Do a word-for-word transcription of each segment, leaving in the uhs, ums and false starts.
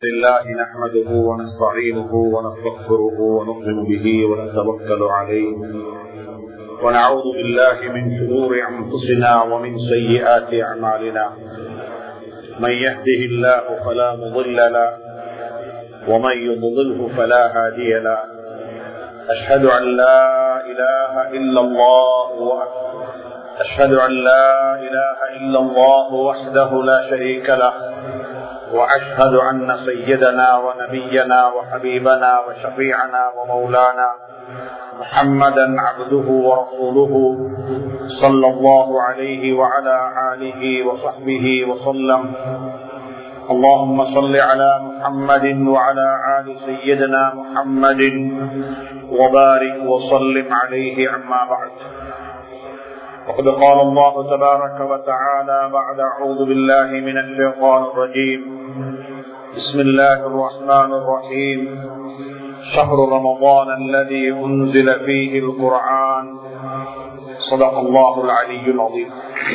لله نحمده ونستعينه ونستغفره ونؤمن به ونتوكل عليه ونعوذ بالله من شرور أنفسنا ومن سيئات أعمالنا من يهده الله فلا مضل له ومن يضلله فلا هادي له أشهد أن لا إله إلا الله أشهد أن لا إله إلا الله وحده لا شريك له وأشهد أن سيدنا ونبينا وحبيبنا وشفيعنا ومولانا محمدا عبده ورسوله صلى الله عليه وعلى آله وصحبه وسلم. اللهم صل على محمد وعلى آل سيدنا محمد وبارك وسلم عليه. أما بعد، وقد قال الله تبارك وتعالى بعد أعوذ بالله من الشيطان الرجيم: بسم الله الرحمن الرحيم. شهر رمضان الذي أنزل فيه القرآن. صدق الله العلي العظيم.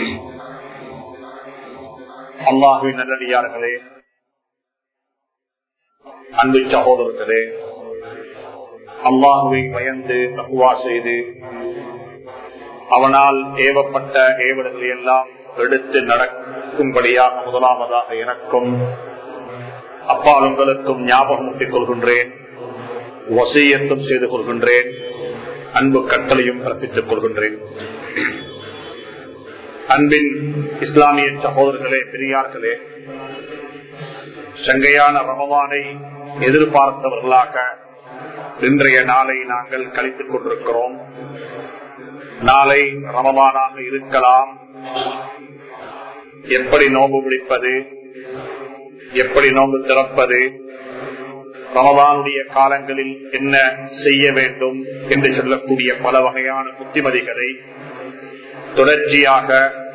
அல்லாஹ்வின் நல்லடியார்களே, அன்பு சகோதரர்களே, அல்லாஹ்வை பயந்து தக்வா செய்து அவனால் ஏவப்பட்ட ஏவல்களை எல்லாம் எடுத்து நடக்கும்படியாக முதலாவதாக எனக்கும் அப்பால் உங்களுக்கும் ஞாபகமூட்டிக் கொள்கின்றேன், வசியத்தும் செய்து கொள்கின்றேன், அன்பு கட்டளையும் பிறப்பித்துக் கொள்கின்றேன். அன்பின் இஸ்லாமிய சகோதரர்களே, பெரியார்களே, சங்கையான ரமலானை எதிர்பார்த்தவர்களாக இன்றைய நாளை நாங்கள் கழித்துக் கொண்டிருக்கிறோம். நாளை ரமலானாக இருக்கலாம். எப்படி நோன்பு பிடிப்பது, எப்படி நோன்பு திறப்பது, ரமலானுடைய காலங்களில் என்ன செய்ய வேண்டும் என்று சொல்லக்கூடிய பல வகையான புத்திமதிகளை தொடர்ச்சியாக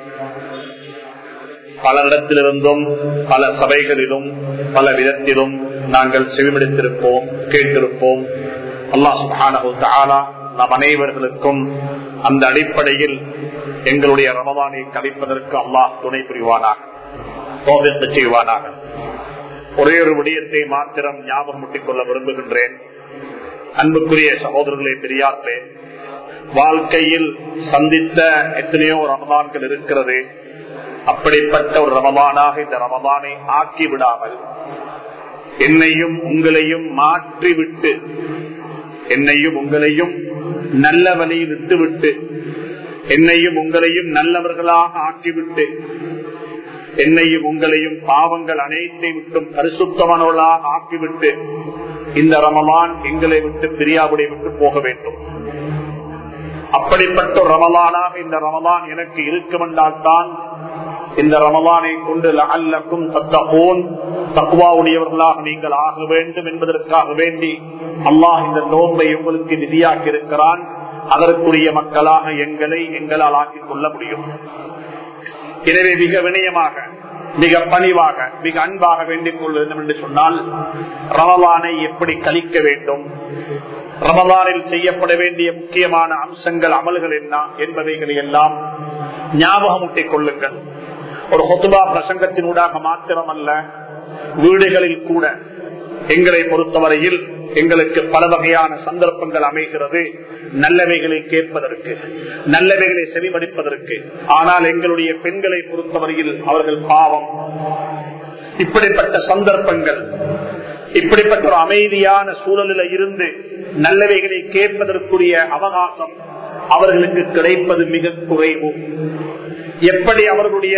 பல இடத்திலிருந்தும் பல சபைகளிலும் பல விதத்திலும் நாங்கள் செவிமடுத்திருப்போம், கேட்டிருப்போம். அல்லாஹ் சுப்ஹானஹு வ தஆலா நம் அனைவர்களுக்கும் அந்த அடிப்படையில் எங்களுடைய ரமலானை கழிப்பதற்கு அல்லாஹ் துணை புரிவானாக, தௌஃபீக் செய்வானாக. ஒரே ஒரு விடயத்தை மாத்திரம் ஞாபகமூட்டிக் கொள்ள விரும்புகின்றேன். அன்புக்குரிய சகோதரர்களே, பெரியார்களே, வாழ்க்கையில் சந்தித்த எத்தனையோ ரமலான்கள் இருக்கிறது. அப்படிப்பட்ட ஒரு ரமலானாக இந்த ரமலானை ஆக்கி விடாமல் என்னையும் உங்களையும் மாற்றிவிட்டு, என்னையும் உங்களையும் நல்ல வழியில் விட்டுவிட்டு, என்னையும் உங்களையும் நல்லவர்களாக ஆக்கிவிட்டு, என்னையும் உங்களையும் பாவங்கள் அனைத்தை விட்டும் பரிசுத்தமானவர்களாக ஆக்கிவிட்டு இந்த ரமலான் எங்களை விட்டு பிரியாவுடைய விட்டு போக வேண்டும். அப்படிப்பட்ட ரமலானாக இந்த ரமலான் எனக்கு இருக்கும் என்றால் தான் இந்த ரமலானை கொண்டு லஅல்லக்கும் தத்தகூன், தக்வாவுடையவர்களாக நீங்கள் ஆக வேண்டும் என்பதற்காக வேண்டி அல்லாஹ் இந்த நோன்பை உங்களுக்கு விதியாக்கி இருக்கிறான். அதற்குரிய மக்களாக எங்களை எங்களால் ஆக்கிக் கொள்ள முடியும். எனவே மிக வினயமாக, மிக பணிவாக, மிக அன்பாக வேண்டிக் கொள்ள வேண்டும் என்று சொன்னால், ரமலானை எப்படி கழிக்க வேண்டும், ரமலானில் செய்யப்பட வேண்டிய முக்கியமான அம்சங்கள், அமல்கள் என்ன என்பவைகளை எல்லாம் ஞாபகமூட்டிக் கொள்ளுங்கள். ஒரு ஹுத்பா பிரசங்கத்தினூடாக மாத்திரமல்ல, வீடுகளில் கூட எங்களை பொறுத்தவரையில் எங்களுக்கு பல வகையான சந்தர்ப்பங்கள் அமைகிறது நல்லவைகளை கேட்பதற்கு, நல்லவைகளை செவிமடிப்பதற்கு. ஆனால் எங்களுடைய பெண்களை பொறுத்தவரையில் அவர்கள் பாவம். இப்படிப்பட்ட சந்தர்ப்பங்கள், இப்படிப்பட்ட ஒரு அமைதியான சூழலில் இருந்து நல்லவைகளை கேட்பதற்குரிய அவகாசம் அவர்களுக்கு கிடைப்பது மிக குறைவு. எப்படி அவர்களுடைய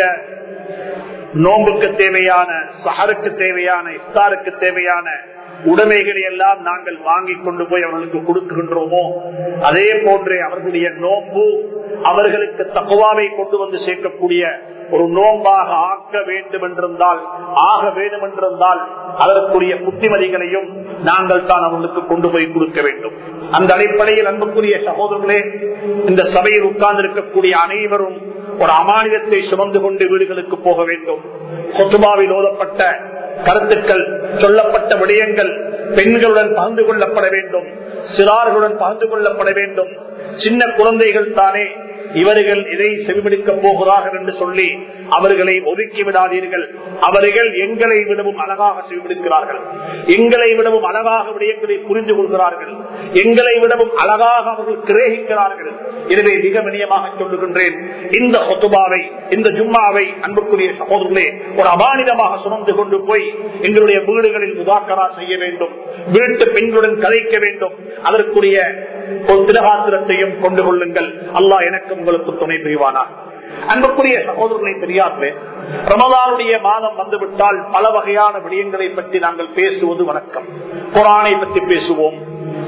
நோன்புக்கு தேவையான, சஹருக்கு தேவையான, இஃப்தாருக்கு தேவையான உடைமைகளை எல்லாம் நாங்கள் வாங்கி கொண்டு போய் அவர்களுக்கு கொடுக்கின்றோமோ, அதே போன்றே அவர்களுடைய நோன்பு அவர்களுக்கு தக்வாவை கொண்டு வந்து சேர்க்கக்கூடிய ஒரு நோன்பாக ஆக்க வேண்டும் என்றிருந்தால், ஆக வேண்டும் என்றிருந்தால் அதற்குரிய புத்திமதிகளையும் நாங்கள் தான் அவர்களுக்கு கொண்டு போய் கொடுக்க வேண்டும். அந்த அடிப்படையில் அன்புக்குரிய சகோதரர்களே, இந்த சபையில் உட்கார்ந்து இருக்கக்கூடிய அனைவரும் ஒரு அமானிதத்தை சுமந்து கொண்டு வீடுகளுக்கு போக வேண்டும். ஹுத்பாவில் ஓதப்பட்ட கருத்துக்கள், சொல்லப்பட்ட விடயங்கள் பெண்களுடன் பகிர்ந்து கொள்ளப்பட வேண்டும், சிறார்களுடன் பகிர்ந்து கொள்ளப்பட வேண்டும். சின்ன குழந்தைகள் தானே, இவர்கள் இதை செவிமடுக்கப் போகிறார்கள் என்று சொல்லி அவர்களை ஒதுக்கி விடாதீர்கள். அவர்கள் எங்களை விடவும் அழகாக செவிமடுக்கிறார்கள், எங்களை விடவும் அழகாக விடயங்களை புரிந்து கொள்கிறார்கள், எங்களை விடவும் அழகாக அவர்கள் கிரகிக்கிறார்கள். எனவே மிக வினயமாக சொல்லுகின்றேன், இந்த ஹுதுபாவை, இந்த ஜும்மாவை அன்புக்குரிய சகோதரர்களே ஒரு அபானிதமாக சுமந்து கொண்டு போய் எங்களுடைய வீடுகளில் முதாக்கரா செய்ய வேண்டும், வீட்டு பெண்களுடன் கதைக்க வேண்டும். அதற்குரிய ஒரு திலகாத்திரத்தையும் கொண்டு கொள்ளுங்கள். அல்லாஹ் எனக்கு உங்களுக்கு துணை புரிவானாக. அன்புக்குரிய சகோதரர்களை பெரியார்களே, ரமலானுடைய மாதம் வந்துவிட்டால் பல வகையான விடயங்களை பற்றி நாங்கள் பேசுவது வழக்கம். குர்ஆனை பற்றி பேசுவோம்,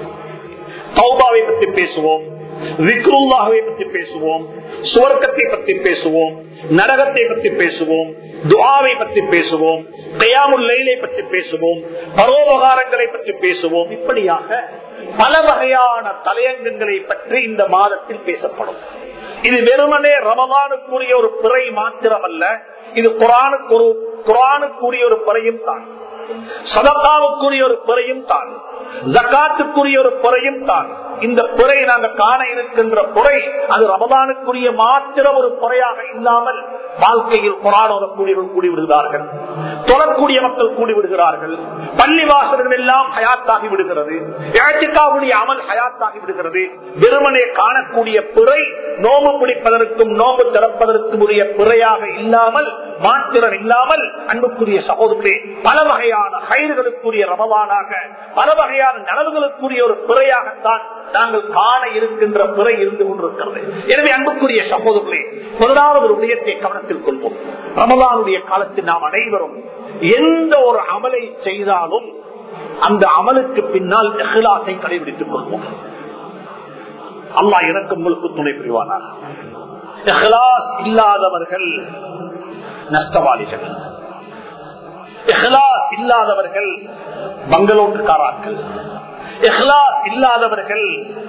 தௌபாவை பற்றி பேசுவோம், விக்ருல்லாஹ்வை பற்றி பேசுவோம், சுவர்க்கத்தை பற்றி பேசுவோம், நரகத்தை பற்றி பேசுவோம், துஆவை பற்றி பேசுவோம், கியாமுல் லைலை பற்றி பேசுவோம், பரோபகாரங்களை பற்றி பேசுவோம். இப்படியாக பல வகையான தலையங்கங்களை பற்றி இந்த மாதத்தில் பேசப்படும். இது வெறுமனே ரமலானுக்குரிய ஒரு பிறை மாத்திரமல்ல, இது குர்ஆனுக்கு ஒரு குர்ஆனுக்குரிய ஒரு பிறையும் தான், சதகாவுக்குரிய ஒரு பிறையும் தான், ஜகாத்துக்குரிய ஒரு பிறையும் தான். இந்த பிறை நாங்கள் காண இருக்கின்ற பிறை அது ரமலானுக்குரிய மாத்திரம் ஒரு பிறையாக இல்லாமல் வாழ்க்கையில் குர்ஆன் ஓதக்கூடியவர்கள் கூடிவிடுகிறார்கள், தொழக்கூடிய மக்கள் கூடிவிடுகிறார்கள், பள்ளிவாசல்கள் எல்லாம் ஹயாத்தாகி விடுகிறது, இஅ்திகாஃபுடைய அமல் ஹயாத்தாகி விடுகிறது. வெறுமனே காணக்கூடிய பிறை நோம்பு பிடிப்பதற்கும் நோம்பு திறப்பதற்கும் உரிய பிறையாக இல்லாமல், மாத்திரம் இல்லாமல், அன்புக்குரிய சகோதரர்களே, பல வகையான ஹைர்களுக்குரிய ரமலானாக, பல வகையான நலவுகளுக்குரிய ஒரு பிறையாகத்தான் நாங்கள் காண இருக்கின்ற பிறை இருந்து கொண்டிருக்கிறது. எனவே அன்புக்குரிய சகோதரர்களே, முதலாவது ஒரு விடயத்தை கவனத்தில் கொள்வோம். ரமலானுடைய காலத்தில் நாம் அனைவரும் எந்த ஒரு அமலை செய்தாலும் அந்த அமலுக்கு பின்னால் இஹ்லாஸை கடைபிடித்துக் கொள்வோம். அல்லாஹ் எனக்கு உங்களுக்கு துணை புரிவானாக. இஹ்லாஸ் இல்லாதவர்கள் நஷ்டவாளிகள், இஹ்லாஸ் இல்லாதவர்கள் பங்களோட்டுக்காராக்கள், இஹ்லாஸ் இல்லாதவர்கள்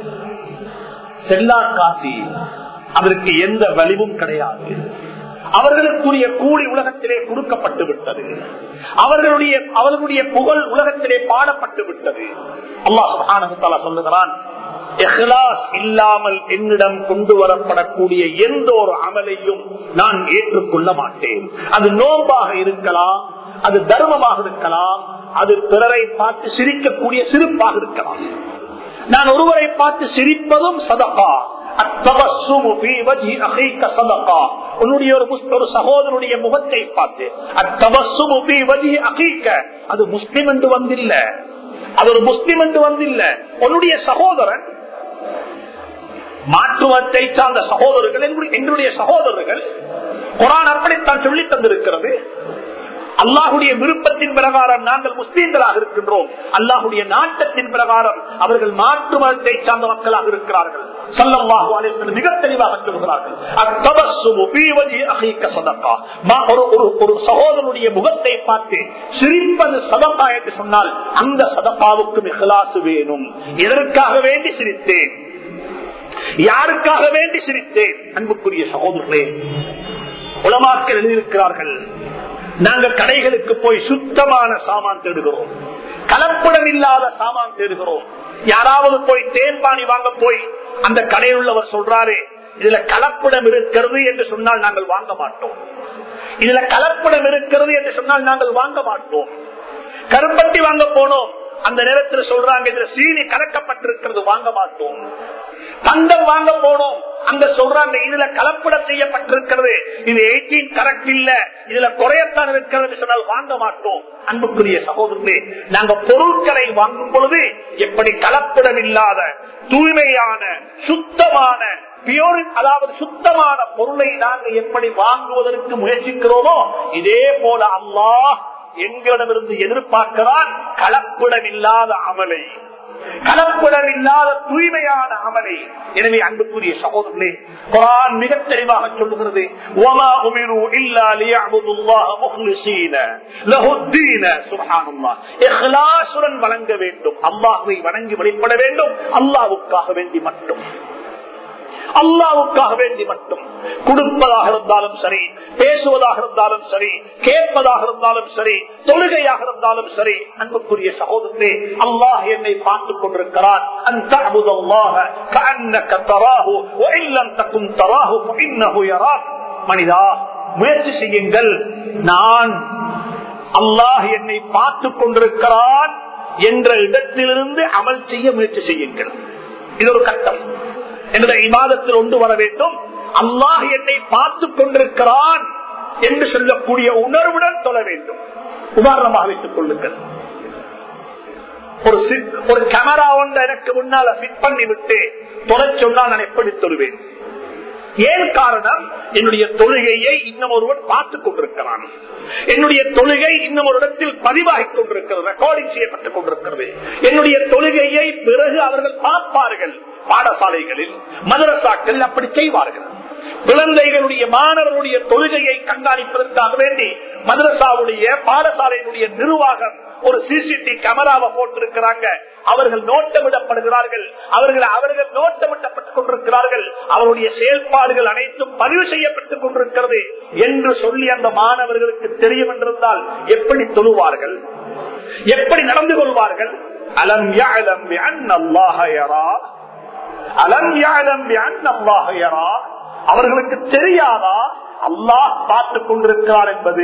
செல்லா காசி, அதற்கு எந்த வலிவும் கிடையாது. அவர்களுக்குரிய கூலி உலகத்திலே கொடுக்கப்பட்டு விட்டது, அவர்களுடைய அவர்களுடைய புகழ் உலகத்திலே பாடப்பட்டு விட்டது. அல்லாஹ் சுப்ஹானஹு வ தஆலா சொல்லுகிறான், இஹ்லாஸ் இல்லாமல் என்னிடம் கொண்டு வரப்படக்கூடிய எந்த ஒரு அமலையும் நான் ஏற்றுக்கொள்ள மாட்டேன். அது நோம்பாக இருக்கலாம், அது தர்மமாக இருக்கலாம், அது பிறரை பார்த்து சிரிக்கக்கூடிய சிரிப்பாக இருக்கலாம். நான் ஒருவரை பார்த்து சிரிப்பதும் சதகா. உன்னுடைய ஒரு சகோதரனுடைய முகத்தை பார்த்து அது முஸ்லிம் என்று வந்தில்ல, அது ஒரு முஸ்லிம் என்று வந்தில்ல, உன்னுடைய சகோதரன் மாற்றுவத்தை சார்ந்த சகோதரர்கள் எங்களுடைய சகோதரர்கள். குர்ஆன் அப்படித்தான் சொல்லி தந்திருக்கிறது. அல்லாஹுடைய விருப்பத்தின் பிரகாரம் நாங்கள் முஸ்லீம்களாக இருக்கின்றோம், அல்லாஹுடைய நாட்டத்தின் பிரகாரம் அவர்கள் மாற்று மதத்தை சார்ந்த மக்களாக இருக்கிறார்கள். ஸல்லல்லாஹு அலைஹி வஸல்லம் மிக தெளிவாக சொல்கிறார்கள், அத்தபஸ்ஸுமு ஃபீ வஜ்ஹி அஹீக ஸதகா. ஒரு சகோதரனுடைய முகத்தை பார்த்து சிரிப்பது சதகா என்று சொன்னால் அந்த சதகாவுக்கு இஹ்லாஸ் வேணும். எதற்காக வேண்டி சிரித்தேன், யாருக்காக வேண்டி சிரித்தேன்? அன்புக்குரிய சகோதரர்களே, உலமாக்கள் எழுதியிருக்கிறார்கள், நாங்கள் கடைகளுக்கு போய் சுத்தமான சாமான் தேடுகிறோம், கலப்படம் இல்லாத சாமான் தேடுகிறோம். யாராவது போய் தேன்பானி வாங்க போய் அந்த கடையில் உள்ளவர் சொல்றாரு இதுல கலப்படம் இருக்கிறது என்று சொன்னால் நாங்கள் வாங்க மாட்டோம், இதுல கலப்படம் இருக்கிறது என்று சொன்னால் நாங்கள் வாங்க மாட்டோம். கருப்பட்டி வாங்க போனோம், அந்த நேரத்தில் சொல்றாங்க இதுல சீனி கலக்கப்பட்டிருக்கிறது, வாங்க மாட்டோம். தங்கம் வாங்க போனோம், அங்க சொல்றாங்க இதுல கலப்படம் செய்யப்பட்டிருக்கிறது, இது எயிட்டீன் கரெக்ட் இல்ல, இதுல குறையத்தான் இருக்கிறது சொன்னால் வாங்க மாட்டோம். அன்புக்குரிய சகோதரர்களே, நாங்க பொருட்களை வாங்கும் பொழுது எப்படி கலப்படம் இல்லாத தூய்மையான சுத்தமான பியூர், அதாவது சுத்தமான பொருளை நாங்கள் எப்படி வாங்குவதற்கு முயற்சிக்கிறோமோ இதே போல அல்லாஹ் எங்களிடமிருந்து எதிர்பார்க்கிறான் கலப்படம் இல்லாத அமலை, கலப்படம் இல்லாத தூய்மையான அமலை. எனவே அன்புக்குரிய சகோதரர்களே, குர்ஆன் மிக தெளிவாக சொல்லுகிறது, வமா உமிரு இல்லா லியஅபுதுல்லாஹ முக்லிஸீன லஹுத்தீன. சுப்ஹானல்லாஹ், இஹ்லாஸுடன் வணங்க வேண்டும், அல்லாஹ்வை வணங்கி வழிபட வேண்டும், அல்லாஹ்வுக்காக வேண்டி மட்டும். அல்லாஹ்வுக்காக வேண்டி மட்டும் கொடுப்பதாக இருந்தாலும் சரி, பேசுவதாக இருந்தாலும் சரி, கேட்பதாக இருந்தாலும் சரி, தொழுகையாக இருந்தாலும் சரி. அன்புக்குரிய சகோதரனே, அல்லாஹ் என்னை பார்த்துக் கொண்டிருக்கிறான். மனிதா, முயற்சி செய்யுங்கள். நான் அல்லாஹ் என்னை பார்த்துக் கொண்டிருக்கிறான் என்ற இடத்திலிருந்து அமல் செய்ய முயற்சி செய்யுங்கள். இது ஒரு கட்டம். என்னுடைய இபாதத்தில் ஒன்று வர வேண்டும். அல்லாஹ் என்னை பார்த்துக் கொண்டிருக்கிறான் என்று சொல்லக்கூடிய உணர்வுடன் தொழ வேண்டும். உதாரணமாக வைத்துக் கொள்ளுங்கள், ஒரு ஒரு கேமரா ஒன்று எனக்கு முன்னால ஃபிட் பண்ணி விட்டு தொலை சொன்னால் நான் எப்படி தொழுவேன்? ஏன் காரணம்? என்னுடைய தொழுகையை இன்னும் ஒருவன் பார்த்துக் கொண்டிருக்கிறான். என்னுடைய தொழுகை இன்னும் ஒரு இடத்தில் பதிவாகிக் கொண்டிருக்கிறது, ரெக்கார்டிங் செய்யப்பட்டுக் கொண்டிருக்கிறது. என்னுடைய தொழுகையை பிறகு அவர்கள் பார்ப்பார்கள். பாடசாலைகளில், மதரசாக்கள் அப்படி செய்வார்கள். குழந்தைகளுடைய மாணவர்களுடைய தொழுகையை கண்காணிப்பதற்காக வேண்டி மதரசாவுடைய பாடசாலையினுடைய நிர்வாகம் ஒரு சிசிடிவி கேமராவை போட்டிருக்கிறாங்க. அவர்கள் நோட்டமிடப்படுகிறார்கள். அவர்கள் அவர்கள் நோட்டமிடப்பட்டுக் கொண்டிருக்கிறார்கள். அவருடைய செயல்பாடுகள் அனைத்தும் பதிவு செய்யப்பட்டுக் கொண்டிருக்கிறது என்று சொல்லி அந்த மாணவர்களுக்கு தெரியும் என்றிருந்தால் எப்படி தொழுவார்கள்? எப்படி நடந்து கொள்வார்கள்? அலம் யஅலம் பிஅன்ன அல்லாஹ யரா, அலம் யஅலம் பிஅன்ன அல்லாஹ யரா. அவர்களுக்கு தெரியாதா அல்லாஹ் பார்த்துக் கொண்டிருக்கிறார் என்பது?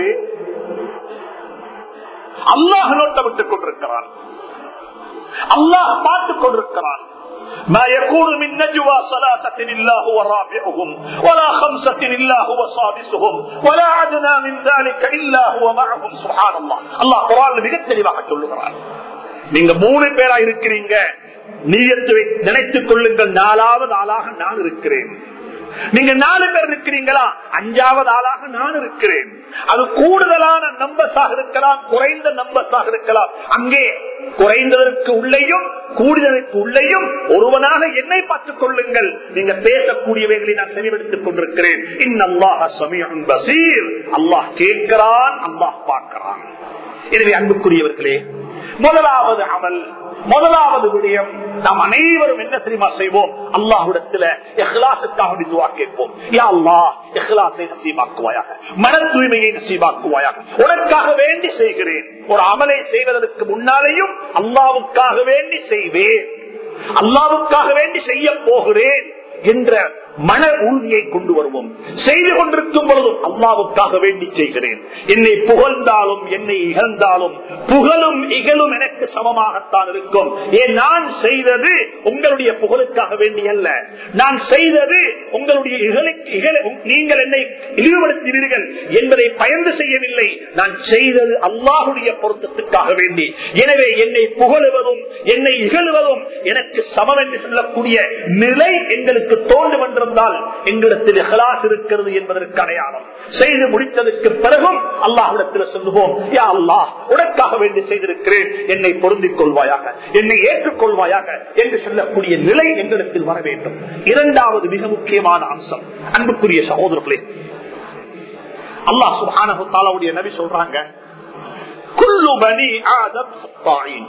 அல்லாஹ் நோட்டமிட்டுக் கொண்டிருக்கிறான், அல்லாஹ் பார்த்துக் கொண்டிருக்கிறான். ما يكون من نجوى ثلاثة إلا هو رابعهم ولا خمسة إلا هو سادسهم ولا أدنى من ذلك إلا هو معهم. سبحان الله. الله قرآن மிக தெளிவாக சொல்லுகிறார். நீங்க மூணு பேரா இருக்கிறீங்க, நியத்தை நினைத்துக் கொள்ளுங்கள், நாலாவது ஆளாக நான் இருக்கிறேன். நீங்க நாலு பேர் இருக்கிறீங்களா, அஞ்சாவது ஆளாக நான் இருக்கிறேன். அது கூடுதலான நம்பர்ஸாக இருக்கலாம், குறைந்த நம்பர்ஸாக இருக்கலாம். அங்கே குறைந்ததற்கு உள்ளேயும் கூடுதலுக்கு உள்ளேயும் ஒருவனாக என்னை பார்த்துக் கொள்ளுங்கள். நீங்க பேசக்கூடியவைகளை நான் செவிமடுத்துக் கொண்டிருக்கிறேன். இன்னல்லாஹ ஸமீஉன் பஸீர். அல்லாஹ் கேட்கிறான், அல்லாஹ் பார்க்கிறான். எனவே அன்புக்குரியவர்களே, முதலாவது அமல், முதலாவது விடயம், நாம் அனைவரும் என்ன தெரியுமா செய்வோம்? அல்லாஹ்விடத்தில் இஹ்லாஸுக்காக துஆ கேட்போம். யா அல்லாஹ், இஹ்லாஸை நசீபாக்குவாயாக, மன தூய்மையை நசீபாக்குவாயாக. உனக்காக வேண்டி செய்கிறேன். ஒரு அமலை செய்வதற்கு முன்னாலேயும் அல்லாஹ்வுக்காக வேண்டி செய்வேன், அல்லாஹ்வுக்காக வேண்டி செய்ய போகிறேன் என்ற மன உறுதியை கொண்டு வருவோம். செய்து கொண்டிருக்கும் பொழுதும் அல்லாஹ்வுக்காக வேண்டி செய்கிறேன். என்னை புகழ்ந்தாலும் என்னை இகழ்ந்தாலும் புகழும் இகழும் எனக்கு சமமாகத்தான் இருக்கும். ஏன் நான் செய்தது உங்களுடைய புகழுக்காக வேண்டி அல்ல. நான் செய்தது உங்களுடைய நீங்கள் என்னை இழிவுபடுத்தினீர்கள் என்பதை பயந்து செய்யவில்லை. நான் செய்தது அல்லாஹ்வுடைய பொருத்தத்துக்காக வேண்டி. எனவே என்னை புகழுவதும் என்னை இகழுவதும் எனக்கு சமம் என்று சொல்லக்கூடிய நிலை எங்களுக்கு தோன்றும் என்றால் எங்களிடத்தில் இஹ்லாஸ் இருக்கிறது என்பதற்கு அடையாளம். செய்து முடித்ததற்கு பிறகும் அல்லாஹ்விடத்தில் சொல்லுவோம், யா அல்லாஹ், உனக்காக வேண்டி செய்திருக்கிறேன், என்னை பொருந்திக் கொள்வாயாக, என்னை ஏற்றுக்கொள்வாயாக என்று சொல்லக்கூடிய நிலை எங்களிடத்தில் வர வேண்டும். இரண்டாவது மிக முக்கியமான அம்சம், அன்புக்குரிய சகோதரர்களே, அல்லாஹ் சுப்ஹானஹு வ தஆலாவுடைய நபி சொல்றாங்க, குல்லு பனி ஆதம் ஸாயின்.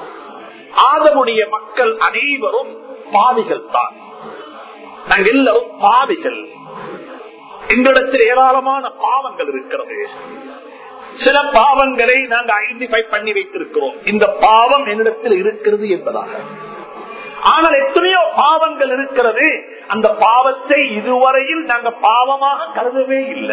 ஆதமுடைய மக்கள் அனைவரும் பாவிகள் தான். நாங்கள் எல்லாரும் பாவிகள். எங்களிடத்தில் ஏராளமான பாவங்கள் இருக்கிறது. சில பாவங்களை நாங்கள் ஐடென்டிஃபை பண்ணி வைத்திருக்கிறோம், இந்த பாவம் என்னிடத்தில் இருக்கிறது என்பதாக. ஆனால் எத்தனையோ பாவங்கள் இருக்கிறது, அந்த பாவத்தை இதுவரையில் நாங்கள் பாவமாக கருதவே இல்லை.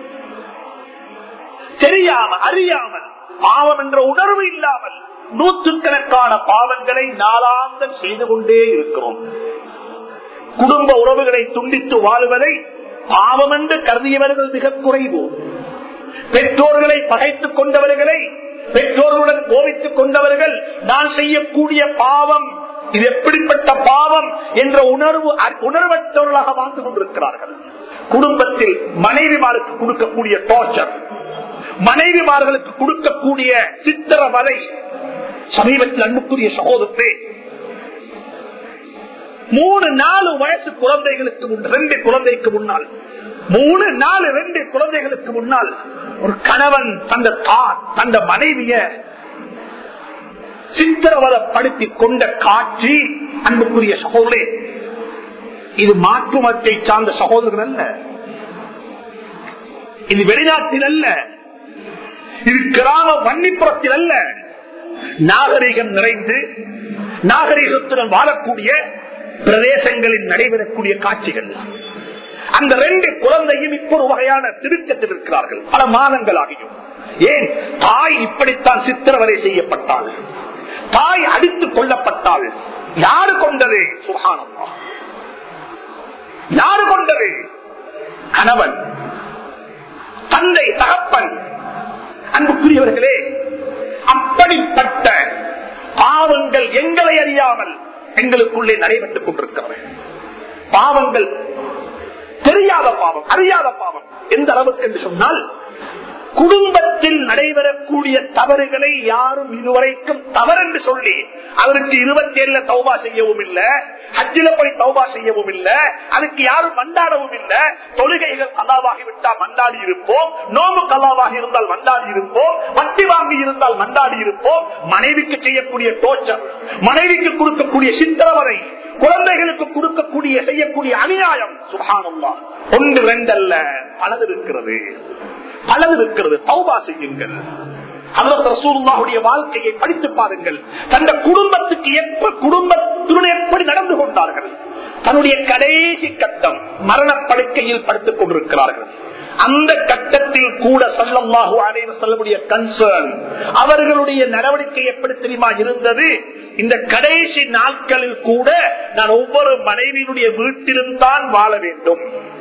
தெரியாமல், அறியாமல், பாவம் என்ற உணர்வு இல்லாமல் நூற்றுக்கணக்கான பாவங்களை நாளாந்தம் செய்து கொண்டே இருக்கிறோம். குடும்ப உறவுகளை துண்டித்து வாழ்வதை பாவம் என்று கருதியவர்கள் மிக குறைவு. பெற்றோர்களை பகைத்துக் கொண்டவர்களை, பெற்றோர்களுடன் கோபித்துக் கொண்டவர்கள் நான் செய்யக்கூடிய பாவம் இது எப்படிப்பட்ட பாவம் என்ற உணர்வு உணர்வற்றவர்களாக வாழ்ந்து கொண்டிருக்கிறார்கள். குடும்பத்தில் மனைவிமாருக்கு கொடுக்கக்கூடிய டார்ச்சர், மனைவிமார்களுக்கு கொடுக்கக்கூடிய சித்திரவதை. சமீபத்தில் அன்புக்குரிய சகோதரத்தை, மூணு நாலு வயசு குழந்தைகளுக்கு ரெண்டு குழந்தைக்கு முன்னால் மூணு நாலு ரெண்டு குழந்தைகளுக்கு முன்னால் ஒரு கணவன் தந்த தந்த மனைவிய சித்திரவதப்படுத்தி கொண்ட காட்சி, அன்புக்குரிய சகோதரே, இது மாற்று மதத்தை சார்ந்த சகோதரர்கள் அல்ல, இது வெளிநாட்டில் அல்ல, இது கிராம வன்னிப்புறத்தில் அல்ல. நாகரிகம் நிறைந்து நாகரிகத்துடன் வாழக்கூடிய பிரதேசங்களில் நடைபெறக்கூடிய காட்சிகள். அந்த ரெண்டு குழந்தையும் இப்போ ஒரு வகையான திருக்கத்தில் இருக்கிறார்கள் பல மாதங்களாகியும். ஏன் தாய் இப்படித்தான் சித்திரவதை செய்யப்பட்டாள், தாய் அடித்துக் கொல்லப்பட்டாள். யாரு கொண்டது? சுப்ஹானல்லாஹ், யாரு கொண்டது? கணவன், தந்தை, தகப்பன். அன்புக்குரியவர்களே, அப்படிப்பட்ட பாவங்கள் எங்களை அறியாமல் எங்களுக்குள்ளே நடைபெற்றுக் கொண்டிருக்கிறது. பாவங்கள் தெரியாத பாவம், அறியாத பாவம். எந்த அளவுக்கு என்று சொன்னால், குடும்பத்தில் நடைபெறக்கூடிய தவறுகளை யாரும் இதுவரைக்கும் தவறென்று சொல்லி அதற்கு இருபத்தி ஏழுல தௌபா செய்யவும் இல்ல, ஹஜ்ஜில போய் தௌபா செய்யவும் இல்ல, அதுக்கு யாரும் மண்டாடவும் இல்ல. தொழுகைகள் கல்லாவாகி விட்டால் மண்டாடி இருப்போம், நோம்பு கல்லாவாகி இருந்தால் மண்டாடி இருப்போம், வட்டி வாங்கி இருந்தால் மண்டாடி இருப்போம். மனைவிக்கு செய்யக்கூடிய டோர்ச்சர், மனைவிக்கு கொடுக்கக்கூடிய சித்திரவதை, குழந்தைகளுக்கு கொடுக்கக்கூடிய செய்யக்கூடிய அநியாயம், சுப்ஹானல்லாஹ், ஒன்று ரெண்டல்ல, பலது இருக்கிறது, பலது இருக்கிறது. தௌபா செய்யுங்கள். ஹஜ்ரத் ரசூலுல்லாஹுடைய வாழ்க்கையை படித்து பாருங்கள். தந்த குடும்பத்துக்கு எப்ப குடும்பத்துடன் எப்படி நடந்து கொண்டார்கள். தன்னுடைய கடைசி கட்டம் மரணப்படுக்கையில் படுத்துக் கொண்டிருக்கிறார்கள். அந்த கட்டத்தில் கூட ஸல்லல்லாஹு அலைஹி வஸல்லமுடைய கன்சர்ன், அவர்களுடைய நடவடிக்கை எப்படி தெரியுமா இருந்தது? இந்த கடைசி நாட்களில் கூட நான் ஒவ்வொரு மனைவியினுடைய வீட்டிலும் தான் வாழ வேண்டும்.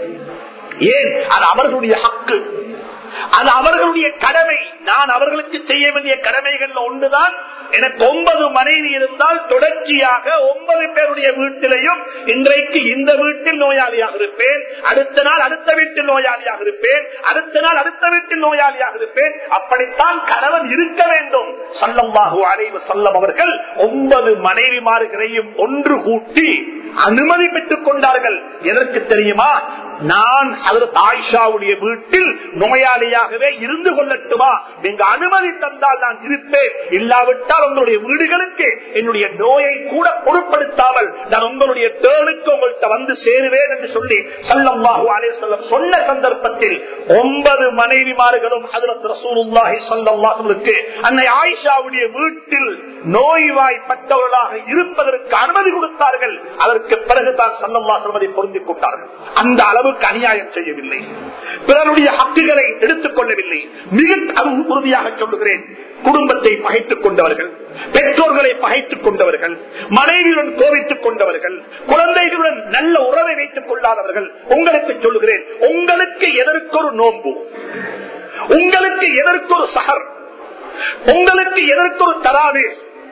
ஏன்? அது அவர்களுடைய ஹக்கு, அது அவர்களுடைய கடமை. நான் அவர்களுக்கு செய்ய வேண்டிய கடமைகள் ஒன்றுதான். எனக்கு ஒன்பது மனைவி இருந்தால் தொடர்ச்சியாக ஒன்பது பேருடைய வீட்டிலையும் இன்றைக்கு இந்த வீட்டில் நோயாளியாக இருப்பேன், அடுத்த நாள் அடுத்த வீட்டில் நோயாளியாக இருப்பேன், அடுத்த நாள் அடுத்த வீட்டில் நோயாளியாக இருப்பேன். அப்படித்தான் கணவன் இருக்க வேண்டும். ஸல்லல்லாஹு அலைஹி வஸல்லம் அவர்கள் ஒன்பது மனைவிமார்களையும் ஒன்று கூட்டி அனுமதி பெற்றுக் கொண்டார்கள். எதற்கு தெரியுமா? நான் ஹஜ்ரத் ஆயிஷாவுடைய வீட்டில் நோயாளியாகவே இருந்து கொள்ளட்டுமா? நீங்க அனுமதி தந்தால் நான் இருப்பேன், இல்லாவிட்டால் உங்களுடைய வீடுகளுக்கு என்னுடைய நோயை கூட பொருட்படுத்தாமல் நான் உங்களுடைய டேர்னுக்கு உங்கள்கிட்ட வந்து சேருவேன் என்று சொல்லி ஸல்லல்லாஹு அலைஹி வஸல்லம் சொன்ன சந்தர்ப்பத்தில் ஒன்பது மனைவிமார்களும் ஹஜ்ரத் ரசூலுல்லாஹி ஸல்லல்லாஹு அலைஹி வஸல்லம் அன்னை ஆயிஷாவுடைய வீட்டில் நோய்வாய்ப்பட்டவர்களாக இருப்பதற்கு அனுமதி கொடுத்தார்கள். அதற்கு பிறகுதான் ஸல்லல்லாஹு அலைஹி வஸல்லம் பொருந்திக் கொண்டார்கள். அந்த அளவுக்கு அநியாயம் செய்யவில்லை, பிறருடைய ஹக்குகளை எடுத்துக் கொள்ளவில்லை. மிக உறுதியாக சொல்லுகிறேன், குடும்பத்தை பகைத்துக் கொண்டவர்கள், பெற்றோர்களை பகைத்துக் கொண்டவர்கள், மனைவியுடன் கோபித்துக் கொண்டவர்கள், குழந்தைகளுடன் நல்ல உறவை வைத்துக் கொள்ளாதவர்கள், உங்களுக்கு சொல்லுகிறேன், உங்களுக்கு எதற்கொரு நோன்பு, உங்களுக்கு எதற்கொரு சஹர், உங்களுக்கு எதற்கொரு தராவே,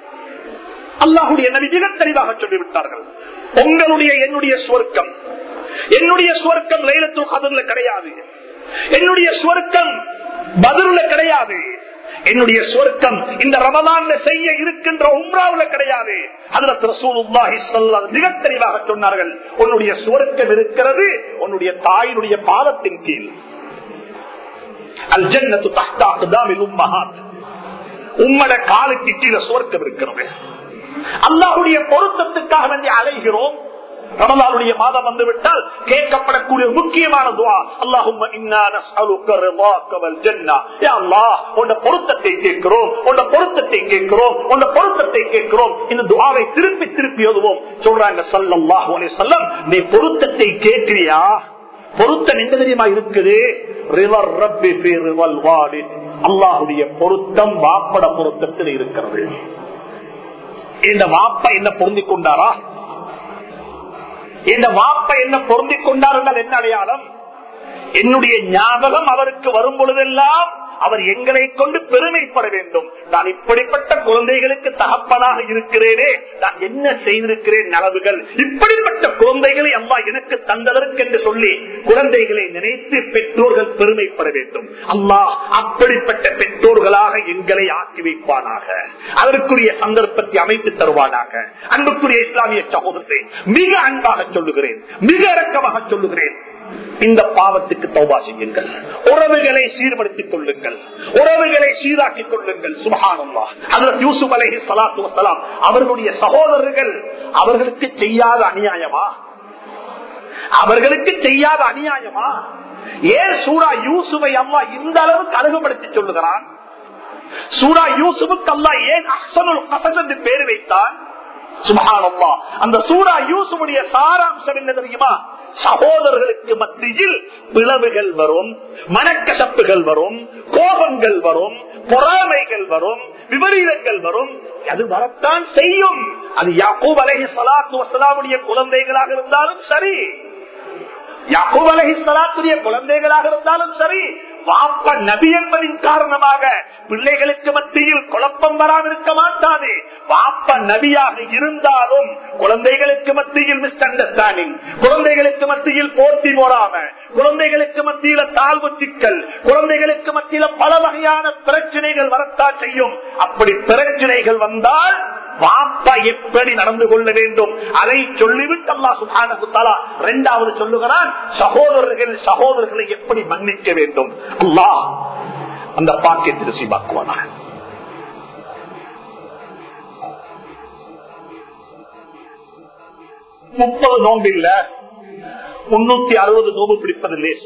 அல்லாஹுடைய நபி மிக தெளிவாக சொல்லிவிட்டார்கள். உங்களுடைய என்னுடைய சுவர்க்கம், என்னுடைய சுவர்க்கம் லைலத்துல் கத்ர்ல கிடையாது, என்னுடைய சுவர்க்கம் பத்ர்ல கிடையாது, என்னுடைய சுவர்க்கம் இந்த ரமலான்ல செய்ய இருக்கின்ற உம்ராவுல கிடையாது. ஹஜ்ரத் ரசூலுல்லாஹி ஸல்லல்லாஹு அலைஹி வஸல்லம் மிக தெளிவாக சொன்னார்கள், உன்னுடைய சுவர்க்கம் இருக்கிறது உன்னுடைய தாயினுடைய பாதத்தின் கீழ். அல் ஜன்னத்து தஹ்த அக்தாமில் உம்மஹாத், உம்மட காலுக்கு கீழே சுவர்க்கம் இருக்கிறது. அல்லாஹ்வுடைய பொருத்தத்துக்காக வேண்டி அலைகிறோம். ரமலானுடைய மாதம் வந்துவிட்டால் கேட்கப்படக்கூடிய முக்கியமான துஆ, அல்லாஹும்ம இன்னா நஸ்அலுக ரிதாக வல் ஜன்னah. யா அல்லாஹ், உன்னுடைய பொருத்தத்தை கேட்கிறோம், உன்னுடைய பொருத்தத்தை கேட்கிறோம், உன்னுடைய பொருத்தத்தை கேட்கிறோம். இந்த துஆவை திருப்பி திருப்பி ஓதுவோம். சொல்றாங்க ஸல்லல்லாஹு அலைஹி வஸல்லம், நீ பொருத்தத்தை கேட்கிறியா? பொருத்தம் எங்க தெரியுமா இருக்குது? ரிவர் ரப்பி ஃபீ ரிவல் வாலித், அல்லாஹ்வுடைய பொருத்தம் வாப்பட பொருத்தத்தில் இருக்கிறது. இந்த வாப்பா என்ன பொருந்திக் கொண்டாரா? இந்த வாப்பா என்ன பொருந்திக் கொண்டார் என்றால் என்ன அடையாளம்? என்னுடைய ஞாபகம் அவருக்கு வரும் பொழுதெல்லாம் அவர் எங்களை கொண்டு பெருமைப்பட வேண்டும். நான் இப்படிப்பட்ட குழந்தைகளுக்கு தகப்பனாக இருக்கிறேனே, நான் என்ன செய்திருக்கிறேன் நலவுகள், இப்படிப்பட்ட குழந்தைகளை அம்மா எனக்கு தந்ததற்கு என்று சொல்லி குழந்தைகளை நினைத்து பெற்றோர்கள் பெருமைப்பட வேண்டும். அல்லாஹ் அப்படிப்பட்ட பெற்றோர்களாக எங்களை ஆக்கி வைப்பானாக, அதற்குரிய சந்தர்ப்பத்தை அமைத்து தருவானாக. அன்புக்குரிய இஸ்லாமிய சகோதரத்தை மிக அன்பாக சொல்லுகிறேன், மிக இரக்கமாக சொல்லுகிறேன், இந்த பாவத்துக்கு தௌபா செய்யுங்கள், உறவுகளை சீர்படுத்திக் கொள்ளுங்கள், உறவுகளை சீராக்கிக் கொள்ளுங்கள். சுப்ஹானல்லாஹ், ஹஜ்ரத் யூசுப் அலைஹிஸ்ஸலாத்து வஸ்ஸலாம் அவர்களுடைய சகோதரர்கள் அவர்களுக்கு செய்யாத அநியாயமா? அவர்களுக்கு செய்யாத அநியாயமா? ஏன் சூரா யூசுஃபை அல்லாஹ் இந்த அளவுக்கு அழகுபடுத்தி சொல்லுகிறான்? சூரா யூசுஃபுக்கு அல்லாஹ் ஏன் அஹ்ஸனுல் கஸஸ் என்று பேர் வைத்தான்? சுப்ஹானல்லாஹ். அந்த சூரா யூசுஃபுடைய சாராம்சம் என்ன தெரியுமா? சகோதரர்களுக்கு மத்தியில் பிளவுகள் வரும், மனக்கசப்புகள் வரும், கோபங்கள் வரும், பொறாமைகள் வரும், விபரீதங்கள் வரும். அது வரத்தான் செய்யும். அது யாக்கூப் அலைஹிஸ்ஸலாத்து வஸ்ஸலாமுடைய குழந்தைகளாக இருந்தாலும் சரி, யாக்கூப் அலைஹிஸ்ஸலாத்துடைய குழந்தைகளாக இருந்தாலும் சரி, வாப்ப நபி என்பதின் காரணமாக பிள்ளைகளுக்கு மத்தியில் குழப்பம் வராமல் இருக்க மாட்டாது. வாப்ப நபியாக இருந்தாலும் குழந்தைகளுக்கு மத்தியில் மிஸ் அண்டர்ஸ்டாண்டிங், குழந்தைகளுக்கு மத்தியில் போட்டி போடாம, குழந்தைகளுக்கு மத்தியில தாழ்வு சிக்கல், குழந்தைகளுக்கு மத்தியில பல வகையான பிரச்சனைகள் வரத்தான் செய்யும். அப்படி பிரச்சனைகள் வந்தால் வாப்பா எப்படி நடந்து கொள்ள வேண்டும் அதை சொல்லிவிட்டு அல்லாஹ் சுப்ஹானஹு வ தஆலா இரண்டாவது சொல்லுகிறான், சகோதரர்கள் சகோதரர்களை எப்படி மன்னிக்க வேண்டும். அல்லாஹ் அந்த பாக்கியத்தை நசீபாக்குவானாக. முப்பது நோன்பு இல்ல, முன்னூத்தி அறுபது நோம்பு பிடிப்பது லேசி.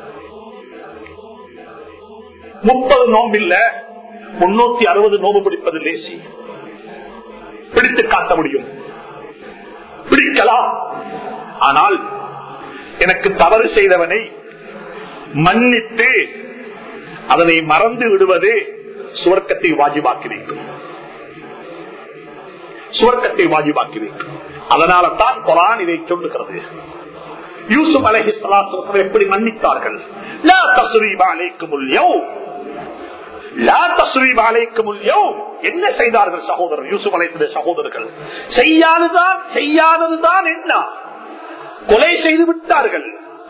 முப்பது நோன்பு இல்ல, முன்னூத்தி அறுபது நோம்பு பிடிப்பது லேசி. பிடித்து காட்ட முடியும், பிடிக்கலாம். ஆனால் எனக்கு தவறு செய்தவனை மன்னித்து அதனை மறந்து விடுவது சுவர்க்கத்தை வாஜிபாக்கி வைக்கும், சுவர்க்கத்தை வாஜிபாக்கி வைக்கும். அதனால தான் குர்ஆன் இதை சொல்லுகிறது. யூசுப் அலைஹிஸ்ஸலாத்து வஸலாம் எப்படி மன்னித்தார்கள்? லா தஸ்ரீப அலைக்குமுல் யௌம், லா தஸ்ரீப அலைக்குமுல் யௌம். என்ன செய்தார்கள் சகோதரர் யூசுப் அலைஹிஸ்ஸலாத்து சகோதரர்கள்? செய்யாததுதான் செய்யாததுதான் என்ன? கொலை செய்து விட்டார்கள்.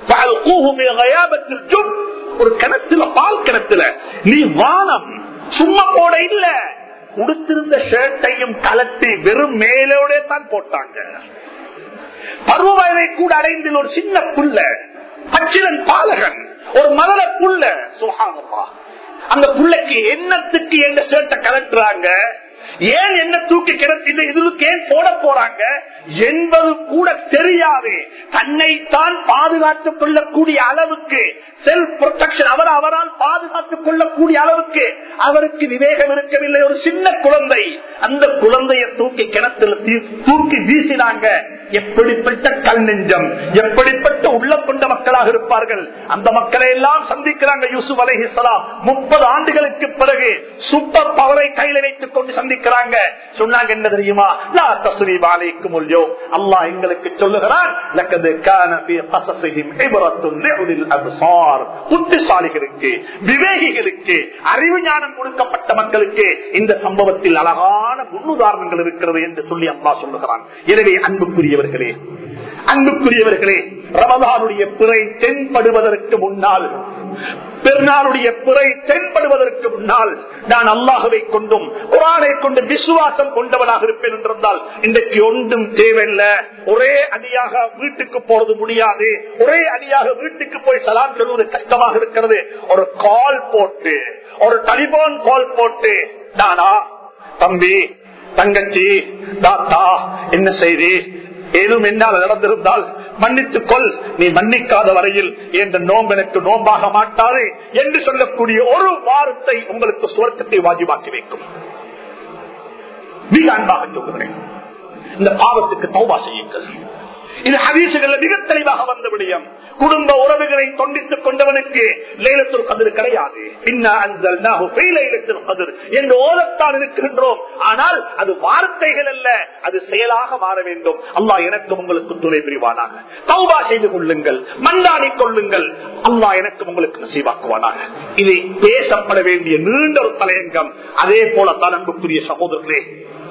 ஒரு கிணத்துல, பால் கிணத்துல நீ வானம் சும்மா போட இல்ல, உடுத்திருந்த ஷர்ட்டையும் கலட்டி வெறும் மேலோட தான் போட்டாங்க. பருவ வயதை கூட அடைந்தில் ஒரு சின்ன புள்ள, பச்சிலன் பாலகன், ஒரு மலர புள்ள. சுப்ஹானல்லாஹ். அந்த புள்ளைக்கு என்னத்துக்கு எந்த ஷர்ட்டை கலட்டுறாங்க, ஏன் என்ன தூக்கி கிடத்தில இதுக்கு ஏன் போட போறாங்க என்பது கூட தெரியாது. தன்னைத்தான் பாதுகாத்துக் கொள்ளக்கூடிய அளவுக்கு செல்ஃப் ப்ரொடெக்ஷன், அவர் அவரால் பாதுகாத்துக் கொள்ளக்கூடிய அளவுக்கு அவருக்கு விவேகம் இருக்கவில்லை. ஒரு சின்ன குழந்தை, அந்த குழந்தையை தூக்கி கிணத்துல தூக்கி வீசினாங்க. எப்படிப்பட்ட கல் நெஞ்சம், எப்படிப்பட்ட உள்ளம் கொண்ட மக்களாக இருப்பார்கள். அந்த மக்களை எல்லாம் சந்திக்கிறாங்க யூசுப் அலைஹிஸ்ஸலாம். முப்பது ஆண்டுகளுக்கு பிறகு சூப்பர் பவரை கையில் வைத்துக் கொண்டு சந்திக்கிறாங்க. சொன்னாங்க என்ன தெரியுமா? லா தஸ்ரீப அலைக்குமுல் யௌம். அல்லாஹ் எங்களுக்கு சொல்லுகிறான், லக்கத் கான ஃபீ கஸஸிஹிம் இப்ரத்துன் லிஉலில் அப்ஸார். புத்திசாலிகளுக்கு, விவேகிகளுக்கு, அறிவு ஞானம் கொடுக்கப்பட்ட மக்களுக்கு இந்த சம்பவத்தில் அழகான முன்னுதாரணங்கள் இருக்கிறது என்று சொல்லி அல்லாஹ் சொல்லுகிறான். எனவே அன்புக்குரியவர்களே, அன்புக்குரியவர்களே, ரமதானுடைய பிறை தென்படுவதற்கு முன்னால், பெருநாளுடைய பிறை தென்படுவதற்கு முன்னால் நான் அல்லாஹ்வை கொண்டும் குர்ஆனை கொண்டு விசுவாசம் கொண்டவனாக இருப்பேன் என்றால் இன்றைக்கு ஒன்றும் தேவையில்லை. ஒரே அடியாக வீட்டுக்கு போறது முடியாது, ஒரே அடியாக வீட்டுக்கு போய் சலாம் சொல்வது கஷ்டமாக இருக்கிறது. ஒரு கால் போட்டு, ஒரு டெலிபோன் கால் போட்டு, நானா தம்பி, தங்கச்சி, தாத்தா, என்ன செய்தி, ஏதும் என்னால் நடந்திருந்தால் மன்னித்துக் கொள், நீ மன்னிக்காத வரையில் என்ற நோன்பு எனக்கு நோம்பாக மாட்டாது என்று சொல்லக்கூடிய ஒரு வார்த்தை உங்களுக்கு சுவர்க்கத்தை வாஜிபாக்கி வைக்கும். மிக அன்பாக சொல்கிறேன், இந்த பாவத்துக்கு தௌபா செய்யுங்கள். இது ஹதீசுகள்ல மிக தெளிவாக வந்த விடயம். குடும்ப உறவுகளை தொண்டித்துக் கொண்டவனுக்கு லைலத்துல் கத்ர் கிடையாது. இன்னா அன்ஸல்னாஹு ஃபீ லைலத்துல் கத்ர் என்று ஓதத்தான் இருக்கின்றோம். ஆனால் அது வார்த்தைகள் அல்ல, அது செயலாக மாற வேண்டும். அல்லாஹ் எனக்கும் உங்களுக்கு துணை புரிவானாக. தௌபா செய்து கொள்ளுங்கள், மன்றாடிக் கொள்ளுங்கள். அல்லாஹ் எனக்கும் உங்களுக்கு நசீபாக்குவானாக. இது பேசப்பட வேண்டிய நீண்ட ஒரு தலையங்கம். அதே போலத்தான் அன்புக்குரிய சகோதரர்களே,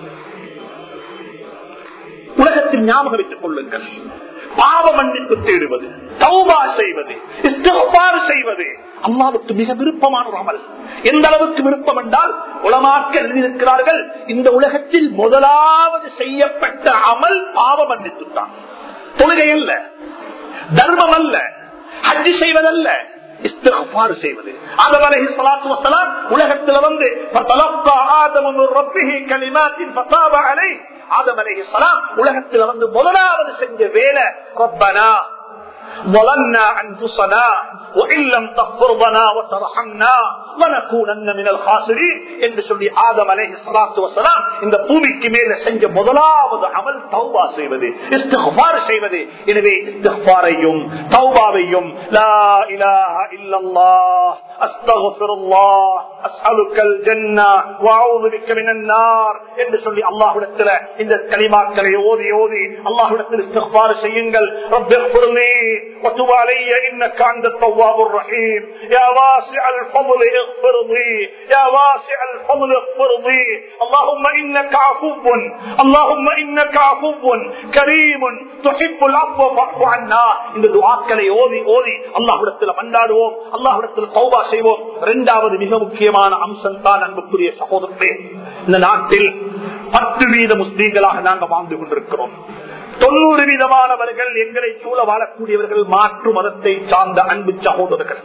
உலகத்தில் ஞாபகம் வைத்துக் கொள்ளுங்கள், பாவ மன்னிப்பு தேடுவது, தௌபா செய்வது, இஸ்திக்ஃபார் செய்வது அல்லாஹ்வுக்கு மிக விருப்பமான ஒரு அமல். எந்த அளவுக்கு விருப்பம் என்றால் உலமாக்கள் எழுதியிருக்கிறார்கள், இந்த உலகத்தில் முதலாவது செய்யப்பட்ட அமல் பாவ மன்னிப்பு தான். தொழுகை அல்ல, தர்மம் அல்ல, ஹஜ் செய்வதல்ல, இஸ்திக்ஃபார் செய்வது. ஆதம் அலைஹிஸ்ஸலாத்து வஸ்ஸலாம் உலகத்தில் வந்து ஃபதலக்கா ஆதமு மின் ரப்பிஹி கலிமாத்தின் ஃபதாப அலைஹி, ஆதம் அலைஹிஸ்ஸலாம் உலகத்தில் வந்து முதலாவது செஞ்ச வேலை, ரப்பனா ظلمنا أنفسنا وإن لم تغفر لنا وترحمنا لنكونن من الخاسرين என்று சொல்லி ஆதம் அலைஹிஸ்ஸலாத்து வஸலாம் இந்த பூமிக்கு மேல செஞ்ச முதலாவது அமல் தௌபா செய்வது, இஸ்திக்ஃபார் செய்வது. எனவே இஸ்திக்ஃபாரையும் தௌபாவையும் லா இலாஹா இல்லல்லாஹ் அஸ்தக்ஃபிருல்லாஹ் அஸ்அலுக்கல் ஜன்னah வஅஊது பிக மினன் நார் என்று சொல்லி அல்லாஹ்விடத்தில் இந்த கலிமாக்களை ஓதி ஓதி அல்லாஹ்விடத்தில் இஸ்திக்ஃபார் செய்யுங்கள். ரப்பிக்ஃபிர்லி வதுப் அலைய இன்னக அன்தத் தவ்வாபுர் ரஹீம். யா வாசிஅல் ஃபضل இக்ஃபிர்லி யா வாசிஅல் ஃபضل இக்ஃபிர்லி. اللهم انك عفو اللهم انك عفو كريم تحب العفو فاعف عنا. இந்த துஆக்களை ஓதி ஓதி அல்லாஹ்விடத்தில் மன்றாடுவோம், அல்லாஹ்விடத்தில் தௌபா செய்வோம். இரண்டாவது மிக முக்கியமான அம்சம் தான் அன்புக்குரிய சகோதரர்களே, இந்த நாட்டில் பத்து வீத முஸ்லீம்களாக நாங்கள் வாழ்ந்து கொண்டிருக்கிறோம். தொண்ணூறு வீதமானவர்கள் எங்களை சூழ வாழக்கூடியவர்கள் மாற்று மதத்தை சார்ந்த அன்பு சகோதரர்கள்.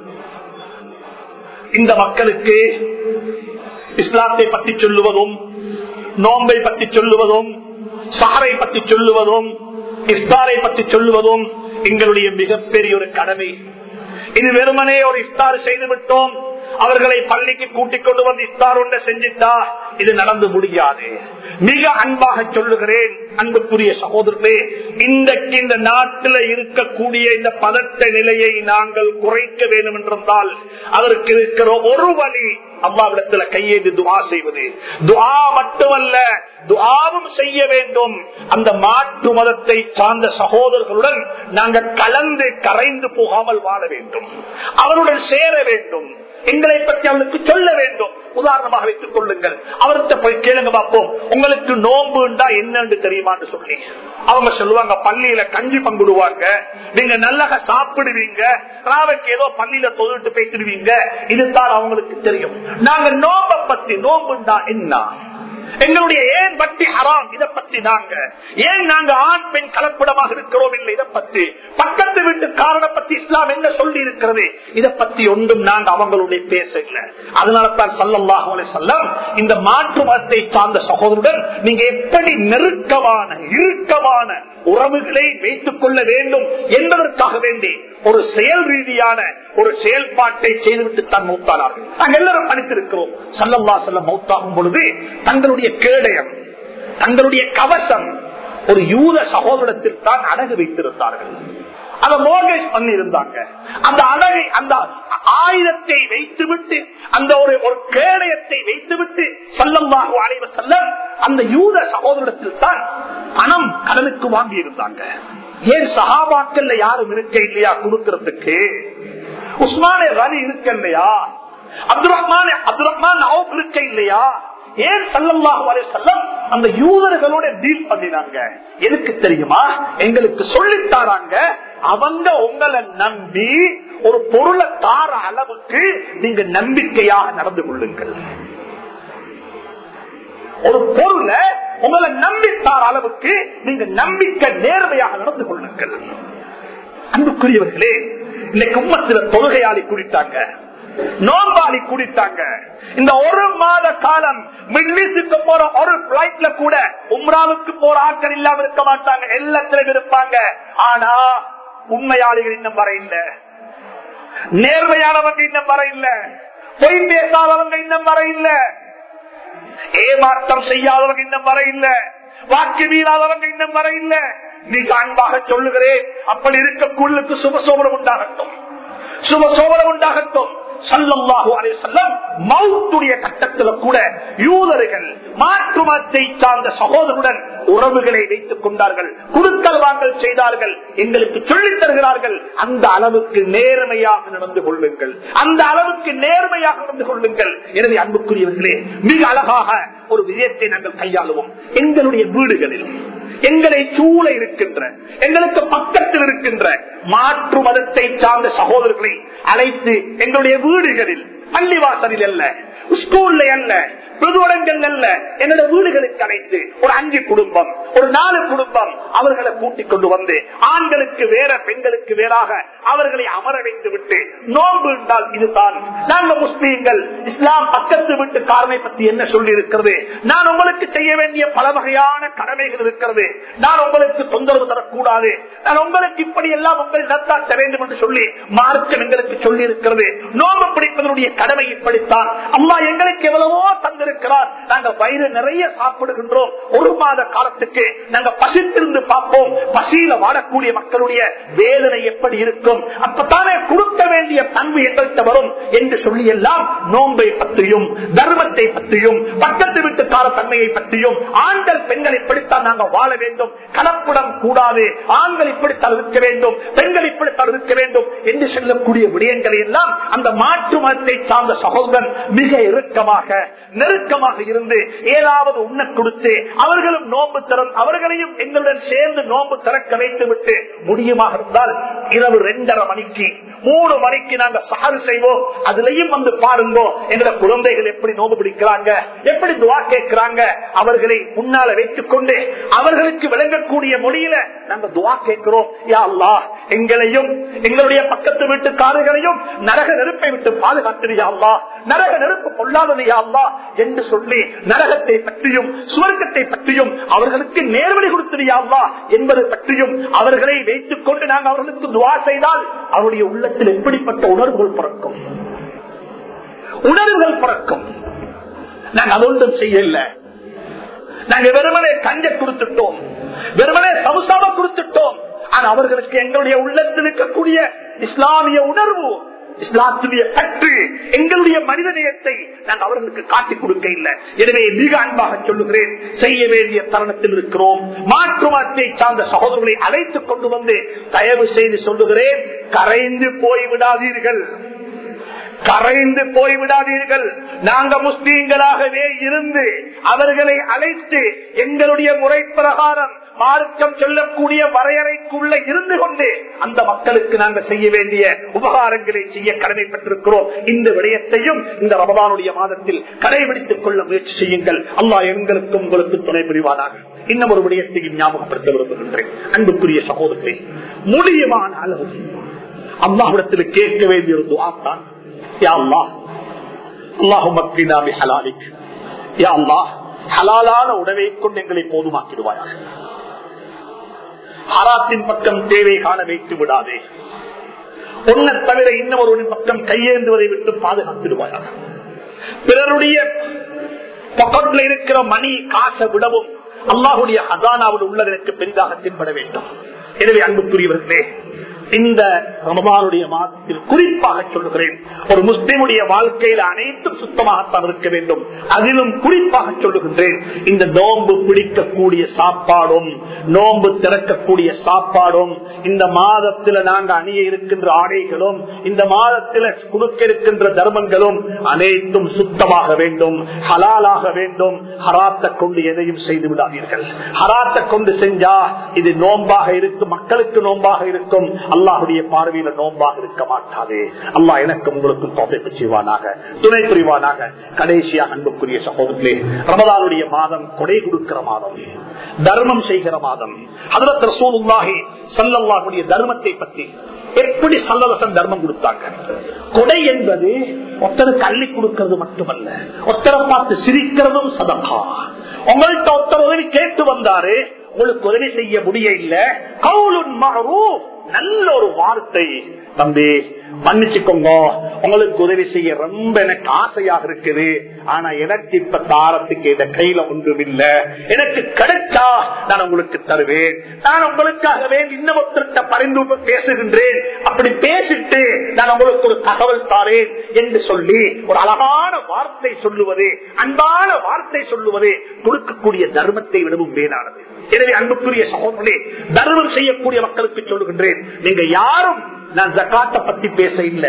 இந்த மக்களுக்கு இஸ்லாத்தை பற்றி சொல்லுவதும், நோன்பை பற்றி சொல்லுவதும், சஹரை பற்றி சொல்லுவதும், இஃப்தாரை பற்றி சொல்லுவதும் எங்களுடைய மிகப்பெரிய ஒரு கடமை. இது வெறுமனே ஒரு இஃப்தார் செய்து விட்டோம், அவர்களை பள்ளிக்கு கூட்டிக் கொண்டு வந்து இஃப்தார் ஒன்றை செஞ்சிட்டா இது நடந்து முடியாது. மிக அன்பாக சொல்லுகிறேன் அன்புக்குரிய சகோதரர்களே, இன்றைக்கு இந்த நாட்டில் இருக்கக்கூடிய இந்த பதட்ட நிலையை நாங்கள் குறைக்க வேண்டும் என்றால் அதற்கு இருக்கிற ஒரு வழி அல்லாஹ்விடத்தில் கையேந்தி துஆ செய்வது. துஆ மட்டுமல்ல, துஆவும் செய்ய வேண்டும். அந்த மாற்று மதத்தை சார்ந்த சகோதரர்களுடன் நாங்கள் கலந்து கரைந்து போகாமல் வாழ வேண்டும், அவருடன் சேர வேண்டும், எங்களை பற்றி அவளுக்கு சொல்ல வேண்டும். உதாரணமாக வைத்துக் கொள்ளுங்கள், அவர்கிட்ட போய் கேளுங்க பார்ப்போம், உங்களுக்கு நோன்பு என்னன்னு தெரியுமான்னு சொல்லி அவங்க சொல்லுவாங்க, பள்ளியில கஞ்சி பங்குடுவாங்க, நீங்க நல்லா சாப்பிடுவீங்க, ராவைக்கு ஏதோ பள்ளியில தொழிட்டு பேசிடுவீங்க, இதுதான் அவங்களுக்கு தெரியும். நாங்க நோன்பை பத்தி, நோன்புண்டா என்ன, எங்களுடைய ஏன் வட்டி ஹராம், இதை பத்தி நாங்க ஏன் நாங்க ஆண் பெண் கலப்படமாக இருக்கிறோம் இல்லை, இதை பத்தி பக்கத்து வீட்டு காரணம் பத்தி இஸ்லாம் என்ன சொல்லி இருக்கிறது, இதை பத்தி ஒன்றும் நாங்க அவங்களுடைய பேச இல்லை. அதனால தான் ஸல்லல்லாஹு அலைஹி வஸல்லம் இந்த மாற்று மதத்தை சார்ந்த சகோதரருடன் நீங்க எப்படி நெருக்கமான இறுக்கமான உறவுகளை வைத்துக் கொள்ள வேண்டும் என்பதற்காக வேண்டி ஒரு செயல் ரீதியான ஒரு செயல்பாட்டை செய்துவிட்டு தான் மௌத்தானார்கள். நாங்கள் எல்லாரும் படித்திருக்கிறோம், ஸல்லல்லாஹு அலைஹி வஸல்லம் மௌத்தாகும் பொழுது தங்களுடைய கேடயம், தங்களுடைய கவசம் ஒரு யூத சகோதரத்தில் தான் அடகு வைத்திருந்தார்கள். அதை மோர்கேஜ் பண்ணி இருந்தாங்க. அந்த அடகை, அந்த ஆயுதத்தை வைத்துவிட்டு, அந்த ஒரு ஒரு கேடயத்தை வைத்துவிட்டு ஸல்லல்லாஹு அலைஹி வஸல்லம் அந்த யூத சகோதரத்தில் தான் பணம் கடனுக்கு வாங்கி இருந்தாங்க. ஏன் சஹாபாக்கள்ல யாரும் இருக்க இல்லையா கொடுக்கிறதுக்கு? உஸ்மானே கனி இருக்க இல்லையா? அப்துல் ரஹ்மான் அப்துல் ரஹ்மான் அவுப் இருக்க இல்லையா? ஏன் ஸல்லல்லாஹு அலைஹி வஸல்லம் அந்த யூதர்களோட டீல் பண்ணினாங்க? எதுக்கு தெரியுமா? எங்களுக்கு சொல்லித்தாராங்க, அவங்க உங்களை நம்பி ஒரு பொருளை தார அளவுக்கு நீங்க நம்பிக்கையாக நடந்து கொள்ளுங்கள். ஒரு பொருளை உங்களை நம்பித்தார அளவுக்கு நீங்க நம்பிக்கை நேர்மையாக நடந்து கொள்ளுங்கள். அன்புக்குரியவர்களே, இன்னைக்கு உம்மத்தில தொழுகையாளி குடித்தாங்க, நோம்பாளி குடித்தாங்க. இந்த ஒரு மாத காலம் மிட்லிஸுக்கு போற ஒரு பிளைட்ல கூட உம்ராவுக்கு போற ஆட்கள் இல்லாம இருக்க மாட்டாங்க, எல்லாத்திலும் இருப்பாங்க. ஆனா உண்மையாளிகள் இன்னும் வர இல்ல, நேர்மையானவங்க இன்னும் வர இல்ல, பொய் பேசாதவங்க இன்னும் வர இல்ல, ஏமாற்றம் செய்யாதவங்க இன்னும் வர இல்ல, வாக்கு மீறாதவங்க இன்னும் வர இல்ல. மிக அன்பாக சொல்லுகிறேன், அப்படி இருக்கக்குள்ளுக்கு சுபசோபனம் உண்டாகட்டும், சுபசோபனம் உண்டாகட்டும். ஸல்லல்லாஹு அலைஹி வஸல்லம் மௌத்துடைய கட்டத்தில் கூட யூதர்கள் மாற்று மதத்தை சார்ந்த சகோதரருடன் உறவுகளை வைத்துக் கொண்டார்கள், குடுக்கல் வாங்கல் செய்தார்கள், எங்களுக்கு சொல்லித் தருகிறார்கள். அந்த அளவுக்கு நேர்மையாக நடந்து கொள்ளுங்கள், அந்த அளவுக்கு நேர்மையாக நடந்து கொள்ளுங்கள். எனவே அன்புக்குரியவர்களே, மிக அழகாக ஒரு விஜயத்தை நாங்கள் கையாளுவோம். எங்களுடைய வீடுகளில், எங்களை சூழ இருக்கின்ற, எங்களுக்கு பக்கத்தில் இருக்கின்ற மாற்று மதத்தை சார்ந்த சகோதரர்களை அழைத்து எங்களுடைய வீடுகளில், பள்ளிவாசலில் அல்ல, ஸ்கூல்ல அல்ல, பொதுவடங்கள் அல்ல, என்னோட வீடுகளுக்கு அழைத்து ஒரு அஞ்சு குடும்பம் ஒரு நாலு குடும்பம் அவர்களை கூட்டிக் கொண்டு வந்து ஆண்களுக்கு வேற பெண்களுக்கு வேறாக அவர்களை அமர வைத்து விட்டு நோன்பு என்றால் இதுதான். நாங்கள் முஸ்லீம்கள், இஸ்லாம் பக்கத்து வீட்டு காரனை பற்றி என்ன சொல்லி இருக்கிறது, நான் உங்களுக்கு செய்ய வேண்டிய பல வகையான கடமைகள் இருக்கிறது, நான் உங்களுக்கு தொந்தரவு தரக்கூடாது, நான் உங்களுக்கு இப்படி எல்லாம் உங்கள் நத்தாட்ட வேண்டும் என்று சொல்லி மார்க்கம் எங்களுக்கு சொல்லி இருக்கிறது. நோன்பு பிடிப்பதனுடைய கடமை இப்படித்தான். அல்லாஹ் எங்களுக்கு எவ்வளவோ தந்திருக்கிறார். நாங்கள் வயிறு நிறைய சாப்பிடுகின்றோம். ஒரு மாத காலத்துக்கு நாங்கள் பசித்திருந்து பார்ப்போம், பசியில வாழக்கூடிய மக்களுடைய வேதனை எப்படி இருக்கும், அப்பத்தானே கொடுக்க வேண்டிய பண்பு எங்கள்கிட்ட வரும் என்று சொல்லி எல்லாம் நோன்பை பற்றியும் தர்மத்தை பற்றியும் பக்கத்து வீட்டுக்கார தன்மையை பற்றியும் ஆண்கள் பெண்கள் இப்படித்தான் நாங்கள் வாழ வேண்டும், கலப்படம் கூடாது, ஆண்கள் இப்படித்தான் இருக்க வேண்டும், பெண்கள் இப்படித்தான் இருக்க வேண்டும் என்று சொல்லக்கூடிய விடயங்களை எல்லாம் அந்த மாற்று மதத்தை சார்ந்த சகோதரன் மிக இறுக்கமாக நெருக்கமாக இருந்து ஏதாவது உண்ண கொடுத்து அவர்களும் நோன்பு தரும் அவர்களையும் எங்களுடன் சேர்ந்து நோன்பு திறக்க வைத்து விட்டு முடியுமாக இருந்தால் இரவு ரெண்டரை மணிக்கு மூணு மணிக்கு நாங்க சஹர் செய்வோம். அதுலயும் வந்து பாருங்க எங்களோட குழந்தைகள் எப்படி நோன்பு பிடிக்கிறாங்க, எப்படி துவா கேட்கிறாங்க. அவர்களை முன்னால வைத்துக் கொண்டு அவர்களுக்கு விளங்கக்கூடிய மொழியில நாங்க துவா கேட்கிறோம். யா அல்லாஹ் எங்களையும் எங்களுடைய பக்கத்து வீட்டுக்காரர்களையும் நரக நெருப்பை விட்டு பாதுகாத்திரியா அல்லாஹ், நரக நெருப்பு கொள்ளாதது யா அல்லாஹ் என்று சொல்லி நரகத்தை பற்றியும் சுவர்க்கத்தை பற்றியும் அவர்களுக்கு நேர்வழி கொடுத்திரியா அல்லாஹ் என்பது பற்றியும் அவர்களை வைத்துக் கொண்டு நாங்கள் அவர்களுக்கு துவா செய்தால் அவருடைய உள்ளத்தில் எப்படிப்பட்ட உணர்வுகள் பிறக்கும், உணர்வுகள் பிறக்கும். நாங்கள் அதொன்றும் செய்யல. நாங்கள் வெறுமனே கஞ்ச கொடுத்துட்டோம், வெறுமனே சமுசாம கொடுத்துட்டோம். ஆனா அவர்களுக்கு எங்களுடைய உள்ளத்தில் இருக்கக்கூடிய இஸ்லாமிய உணர்வு, இஸ்லாத்துடைய பற்று, எங்களுடைய மனித நேயத்தை நாங்கள் அவர்களுக்கு காட்டிக் கொடுக்க இல்லை. எனவே மிக அன்பாக சொல்லுகிறேன், செய்ய வேண்டிய தருணத்தில் இருக்கிறோம். மாற்று மதத்தை சார்ந்த சகோதரர்களை அழைத்துக் கொண்டு வந்து தயவு செய்து சொல்லுகிறேன், கரைந்து போய்விடாதீர்கள், கரைந்து போய்விடாதீர்கள். நாங்க முஸ்லீம்களாகவே இருந்து அவர்களை அழைத்து எங்களுடைய முறை பிரகாரம் மார்க்கம் சொல்லக்கூடிய வரையறைக்குள்ள இருந்து கொண்டு அந்த மக்களுக்கு நாங்கள் செய்ய வேண்டிய உபகாரங்களை செய்ய கடமைப்பட்டிருக்கிறோம். இந்த விடயத்தையும் இந்த ரமதானுடைய மாதத்தில் கடைபிடித்துக் கொள்ள முயற்சி செய்யுங்கள். அல்லாஹ் எங்களுக்கும் உங்களுக்கு துணை புரிவானாக. இன்னும் ஒரு விடயத்தையும் ஞாபகப்படுத்த விரும்புகின்றேன். அன்புக்குரிய சகோதரர்களே, முடியுமான அளவு அல்லாஹ்விடத்தில் கேட்க வேண்டிய ஒரு துஆ தான், யா அல்லாஹ் அல்லாஹும்ம க்ஃபினா பிஹலாலிக், யா அல்லாஹ் ஹலாலான உணவை கொண்டு எங்களை போதுமாக்கிடுவாயாக. ஹராத்தின் பக்கம் தேவை காண வைத்து விடாதே. ஒன்னை தவிர இன்னொரு பக்கம் கையேந்துவதை விட்டு பாதுகாத்திடுவாயாக. பிறருடைய பக்கத்தில் இருக்கிற மணி காசை விடவும் அல்லாஹுடைய ஹஸானாவில் உள்ளது எனக்கு பெரிதாக தென்பட வேண்டும். எனவே அன்புக்குரியவர்களே, இந்த ரமதானுடைய மாதத்தில் குறிப்பாக சொல்லுகிறேன், ஒரு முஸ்லிமுடைய வாழ்க்கையில் அனைத்தும் சுத்தமாகத்தான் இருக்க வேண்டும். அதிலும் குறிப்பாக சொல்லுகின்றேன், இந்த நோன்பு பிடிக்கக்கூடிய சாப்பாடும் நோன்பு திறக்கக்கூடிய சாப்பாடும் இந்த மாதத்தில் நாங்க அணிய இருக்கின்ற ஆடைகளும் இந்த மாதத்தில் கொடுக்க இருக்கின்ற தர்மங்களும் அனைத்தும் சுத்தமாக வேண்டும், ஹலாலாக வேண்டும். ஹராத்தை கொண்டு எதையும் செய்து விடாதீர்கள். ஹராத்தை கொண்டு செஞ்சா இது நோன்பாக இருக்கும், மக்களுக்கு நோன்பாக இருக்கும், அல்லாஹுடைய பார்வையில நோன்பாக இருக்க மாட்டாது. அல்லாஹ் எனக்கு உங்களுக்கு தௌஃபீக் செய்வானாக, துணை புரிவானாக. கடைசியாக அன்புக்குரிய சகோதரர்களே, ரமதானுடைய மாதம் கொடை கொடுக்கிற மாதம், தர்மம் செய்கிற மாதம். ஹஜ்ரத் ரசூலுல்லாஹி ஸல்லல்லாஹு அலைஹி வஸல்லம் தர்மத்தை பற்றி எப்படி சல்லல்லாஹு தர்மம் கொடுத்தாங்க. கொடை என்பது ஒருத்தருக்கு அள்ளி கொடுக்கிறது மட்டுமல்ல, ஒருத்தரை பார்த்து சிரிக்கிறதும் சதகா. உங்கள்கிட்ட ஒருத்தர் உதவி கேட்டு வந்தாரு, உங்களுக்கு உதவி செய்ய முடிய இல்ல, கவுலுன் மஅரூஃப், நல்ல ஒரு வார்த்தை, தம்பி மன்னிச்சுக்கோங்க, உங்களுக்கு உதவி செய்ய ரொம்ப எனக்கு ஆசையாக இருக்குது, ஆனா எனக்கு இப்ப தாரத்துக்கு இந்த கையில ஒன்றும் இல்ல, எனக்கு கிடைச்சா நான் உங்களுக்கு தருவேன், நான் உங்களுக்காகவே இன்னொருத்தர்கிட்ட பரிந்து பேசுகின்றேன், அப்படி பேசிட்டு நான் உங்களுக்கு ஒரு தகவல் தாரேன் என்று சொல்லி ஒரு அழகான வார்த்தை சொல்லுவது, அன்பான வார்த்தை சொல்லுவது கொடுக்கக்கூடிய தர்மத்தை விடவும் மேலானது. எனவே அன்புக்குரிய சகோதரர்களே, தர்மம் செய்யக்கூடிய மக்களுக்கு சொல்லுகின்றேன், நீங்க யாரும் நான் ஜகாத்தை பத்தி பேச இல்ல,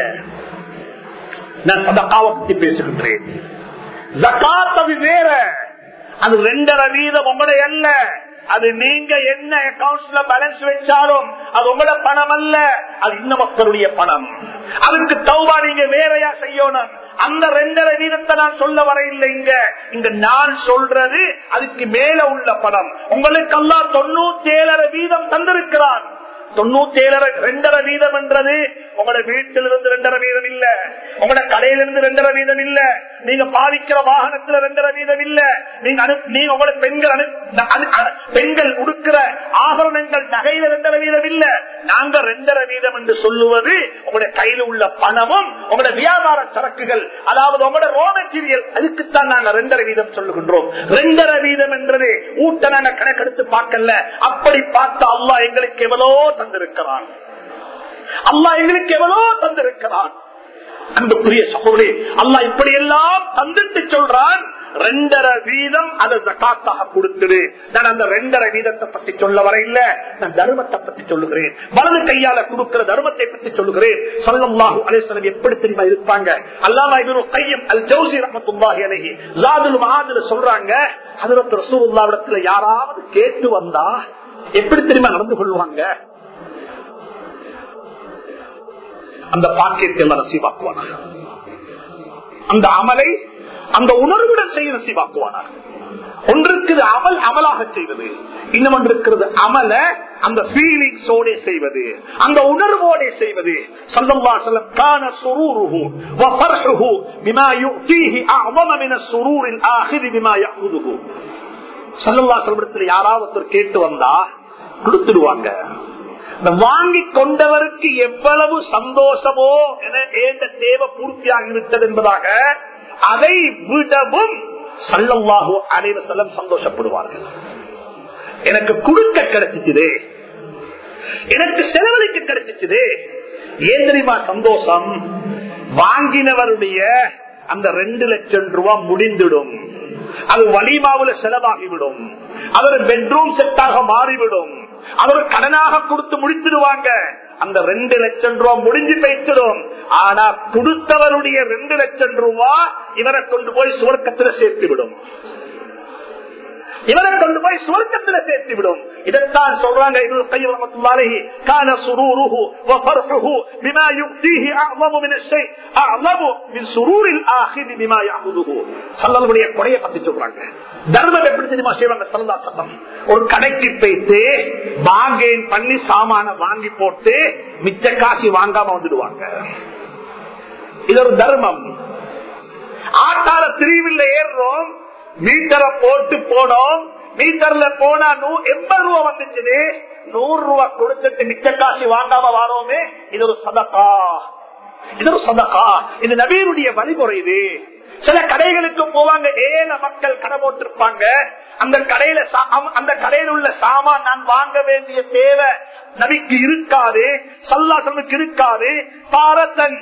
நான் சதகாவை பத்தி பேசுகின்றேன். ஜகாத் அது வேற, அது ரெண்டரை வீதம் உங்களுடைய அல்ல, அது நீங்க என்ன அக்கவுண்ட்ஸ்ல பேலன்ஸ் வச்சாலும் அது உங்களோட பணம் அல்ல, அது இன்னும் மக்களுடைய பணம். அதுக்கு தௌபா நீங்க வேறையா செய்யணும். அந்த ரெண்டரை வீதத்தை நான் சொல்ல வர இல்லை. இங்க இங்க நான் சொல்றது அதுக்கு மேல உள்ள பணம். உங்களுக்கு அல்லாஹ் தொண்ணூத்தி ஏழரை வீதம் தந்திருக்கிறான். தொண்ணூத்தி ஏழரை ரெண்டரை வீதம் என்றது உங்களோட வீட்டிலிருந்து ரெண்டரை வீதம் இல்ல, உங்களோட கடையிலிருந்து ரெண்டரை வீதம் இல்ல, நீங்க பாவிக்கிற வாகனத்துல ரெண்டரை வீதம் இல்ல, நீங்க நீங்க உங்களோட பெண்கள் பெண்கள் உடுக்கிற ஆபரணங்கள் நகையில ரெண்டரை வீதம் இல்ல. நாங்க ரெண்டரை வீதம் என்று சொல்லுவது உங்களுடைய கையில் உள்ள பணமும் உங்களோட வியாபார சரக்குகள், அதாவது உங்களோட ரோ மெட்டீரியல், அதுக்குத்தான் நாங்க ரெண்டரை வீதம் சொல்லுகின்றோம். ரெண்டரை வீதம் என்றது ஊட்ட நாங்க கணக்கெடுத்து பார்க்கல. அப்படி பார்த்தா அல்லாஹ் எங்களுக்கு எவ்வளோ தந்திருக்கிறான், அல்லாஹ் எங்களுக்கு எவ்வளோ தந்திருக்கிறான். அன்புக்குரிய சகோதரே, அல்லாஹ் இப்படி எல்லாம் தந்துட்டு சொல்றான், ரெண்டரை வீதம் அதை ஜகாத்தாக கொடுத்துடு. நான் அந்த ரெண்டரை வீதத்தை பத்தி சொல்ல வர இல்ல, நான் தர்மத்தை பத்தி சொல்லுகிறேன். வலது கையால கொடுக்கிற தர்மத்தை பத்தி சொல்லுகிறேன். ஸல்லல்லாஹு அலைஹி வஸல்லம் எப்படி தெரியுமா இருப்பாங்க? அல்லாமா இப்னு கையம் அல் ஜௌஸி ரஹ்மத்துல்லாஹி அலைஹி ஸாதுல் மஆத்ல சொல்றாங்க, ஹஜ்ரத் ரசூலுல்லாஹ் இடத்துல யாராவது கேட்டு வந்தா எப்படி தெரியுமா நடந்து கொள்வாங்க? அந்த பாக்கியத்தை எல்லாம் நசீபாக்குவானா, அந்த அமலை அந்த உணர்வுடன் செய்ய நசீபாக்குவானா. ஒன்றுக்கு அமல் அமலாக செய்வது, இன்னும் ஒன்று இருக்கிறது அமல அந்த ஃபீலிங்ஸோட செய்வது, அந்த உணர்வோட செய்வது. ஸல்லல்லாஹு அலைஹி வஸல்லம் கான சுரூருஹு வ ஃபர்ஹுஹு பிமா யுதீஹி அஅஸம மின ஸுரூரில் ஆখির பிமா யஅخذஹு. ஸல்லல்லாஹு அலைஹி வஸல்லம் யாராவது கேட்டு வந்தா கொடுத்துடுவாங்க. வாங்கி கொண்டவருக்கு எவ்வளவு சந்தோஷமோ என ஏந்த தேவை பூர்த்தியாகிவிட்டது என்பதாக அதை விடவும் ஸல்லல்லாஹு அலைஹி வஸல்லம் சந்தோஷப்படுவார்கள். எனக்கு கொடுக்க கிடைச்சிச்சுதே, எனக்கு செலவழிக்க கிடைச்சிச்சுதே. ஏன் தெரியுமா சந்தோஷம்? வாங்கினவருடைய அந்த ரெண்டு லட்சம் ரூபாய் முடிந்துடும், அது வலிமாவுல செலவாகிவிடும், அவர் பெட்ரூம் செட்டாக மாறிவிடும், அவர் கடனாக கொடுத்து முடிச்சிடுவாங்க. அந்த ரெண்டு லட்சம் ரூபாய் முடிஞ்சு போயிடும். ஆனா கொடுத்தவருடைய ரெண்டு லட்சம் ரூபாய் இவரை கொண்டு போய் சுவர்க்கத்தில் சேர்த்து விடும், இவரை கொண்டு போய் சுவர்க்கத்தில் சேர்த்து விடும். இதைத்தான் சொல்றாங்க இப்னு கையம் ரஹ்மத்துல்லாஹி அலைஹி, கான சுரூருஹு வ ஃபர்ஹுஹு பிமா யுதீஹி அஅஸம மின ஷை அஅஸம மின் சுரூரில் ஆখির பிமா யஅخذஹு. ஸல்லல்லாஹு அலைஹி கொடையை பத்தி சொல்றாங்க. தர்மம் எப்படி தெரியுமா செய்வாங்க? ஸல்லல்லாஹு அலைஹி வஸல்லம் ஒரு கடைக்கு போயிட்டு பாகேன் பண்ணி சாமான வாங்கி போட்டு மிச்ச காசு வாங்காம வந்துடுவாங்க. இது ஒரு தர்மம். ஆட்டால திரிவில்ல ஏறுறோம், மீட்டரை போட்டு போனோம், மீட்டர்ல போனா எண்பது ரூபா வந்துச்சு, நூறு ரூபா கொடுத்துட்டு மிச்ச காசு வாங்காம வாரோமே, இது ஒரு சதகா, இது ஒரு சதகா. இது நபியினுடைய வழிமுறை. இது சில கடைகளுக்கு போவாங்க, ஏழை மக்கள் கடை போட்டிருப்பாங்க. அந்த கடையில அந்த கடையில் உள்ள சாமான் நான் வாங்க வேண்டிய தேவை நபிக்கு இருக்காது, ஸல்லல்லாஹு இருக்காது. பாரதன்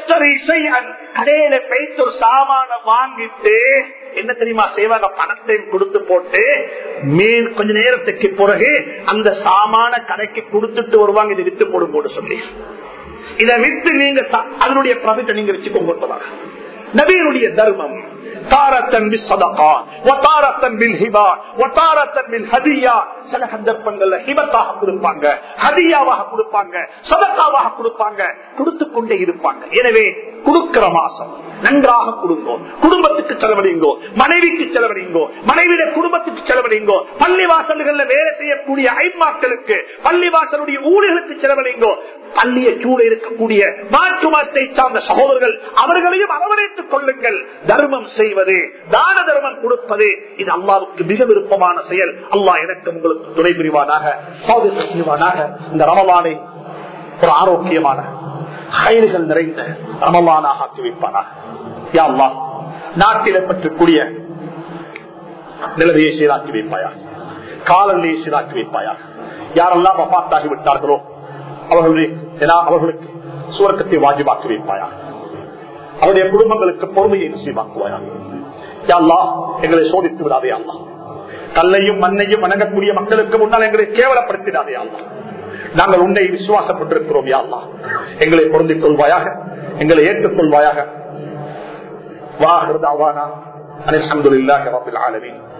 கடையில போயிட்டு ஒரு சாமான வாங்கிட்டு என்ன தெரியுமா செய்வாங்க? பணத்தை கொடுத்து போட்டு மீன் கொஞ்ச நேரத்துக்கு பிறகு அந்த சாமான கடைக்கு கொடுத்துட்டு வருவாங்க. இதை வித்து போடும் போட்டு சொல்லி, இதை வித்து நீங்க அதனுடைய ப்ராஃபிட் நீங்க வச்சுக்கோங்க. நபியினுடைய தர்மம் தாரத்தன் பில் ஸதகா வ தாரத்தன் பில் ஹிபா வ தாரத்தன் பில் ஹதியா. சில சந்தர்ப்பங்கள்ல ஹிபத்தாக கொடுப்பாங்க, ஹதியாவாக கொடுப்பாங்க, ஸதகாவாக கொடுப்பாங்க, கொடுத்து கொண்டே இருப்பாங்க. எனவே கொடுக்கிற மாசம் நன்றாக கொடுங்கோ, குடும்பத்துக்கு செலவழிங்கோ, மனைவிக்கு செலவழிங்கோ, மனைவியுடைய குடும்பத்துக்கு செலவழிங்கோ, பள்ளி வாசல்கள்ல வேலை செய்யக்கூடிய ஐமாக்களுக்கு, பள்ளி வாசலுடைய ஊழியர்களுக்கு செலவழிங்கோ. பள்ளியை சூழ இருக்கக்கூடிய மாற்று மதத்தை சார்ந்த சகோதரர்கள் அவர்களையும் அரவணைத்துக் கொள்ளுங்கள். தர்மம் செய்வது, தான தர்மம் கொடுப்பது, இது அல்லாஹ்வுக்கு மிக விருப்பமான செயல். அல்லாஹ் எனக்கு உங்களுக்கு துணை புரிவானாக, சௌதரி புரிவானாக. இந்த ரமலானை ஒரு ஆரோக்கியமான கைதுகள் நிறைந்த ரமலானாக ஆக்கி வைப்பானாக. யா அல்லாஹ், நாட்டில் ஏற்பட்டக்கூடிய நிலவையை சீராக்கி வைப்பாயா, காலநிலையை சீராக்கி வைப்பாயா. யாரெல்லாம் வஃபாத்தாகி விட்டார்களோ அவர்களுடைய அவர்களுக்கு சுவர்க்கத்தை வாஜிபாக்கி வைப்பாயா, அவருடைய குடும்பங்களுக்கு பொறுமையை நசீபாக்குவாயா. யா அல்லாஹ், எங்களை சோதித்து விடாதே அல்லாஹ். கல்லையும் மண்ணையும் வணங்கக்கூடிய மக்களுக்கு முன்னால் எங்களை கேவலப்படுத்திடாதே அல்லாஹ். நாங்கள் உன்னை விசுவாசப்பட்டிருக்கிறோம். யா அல்லாஹ், எங்களை பொருந்திக் கொள்வாயாக, எங்களை ஏற்றுக்கொள்வாயாக. வாஹிர் தஅவானா அல்ஹம்துலில்லாஹி ரப்பில் ஆலமீன்.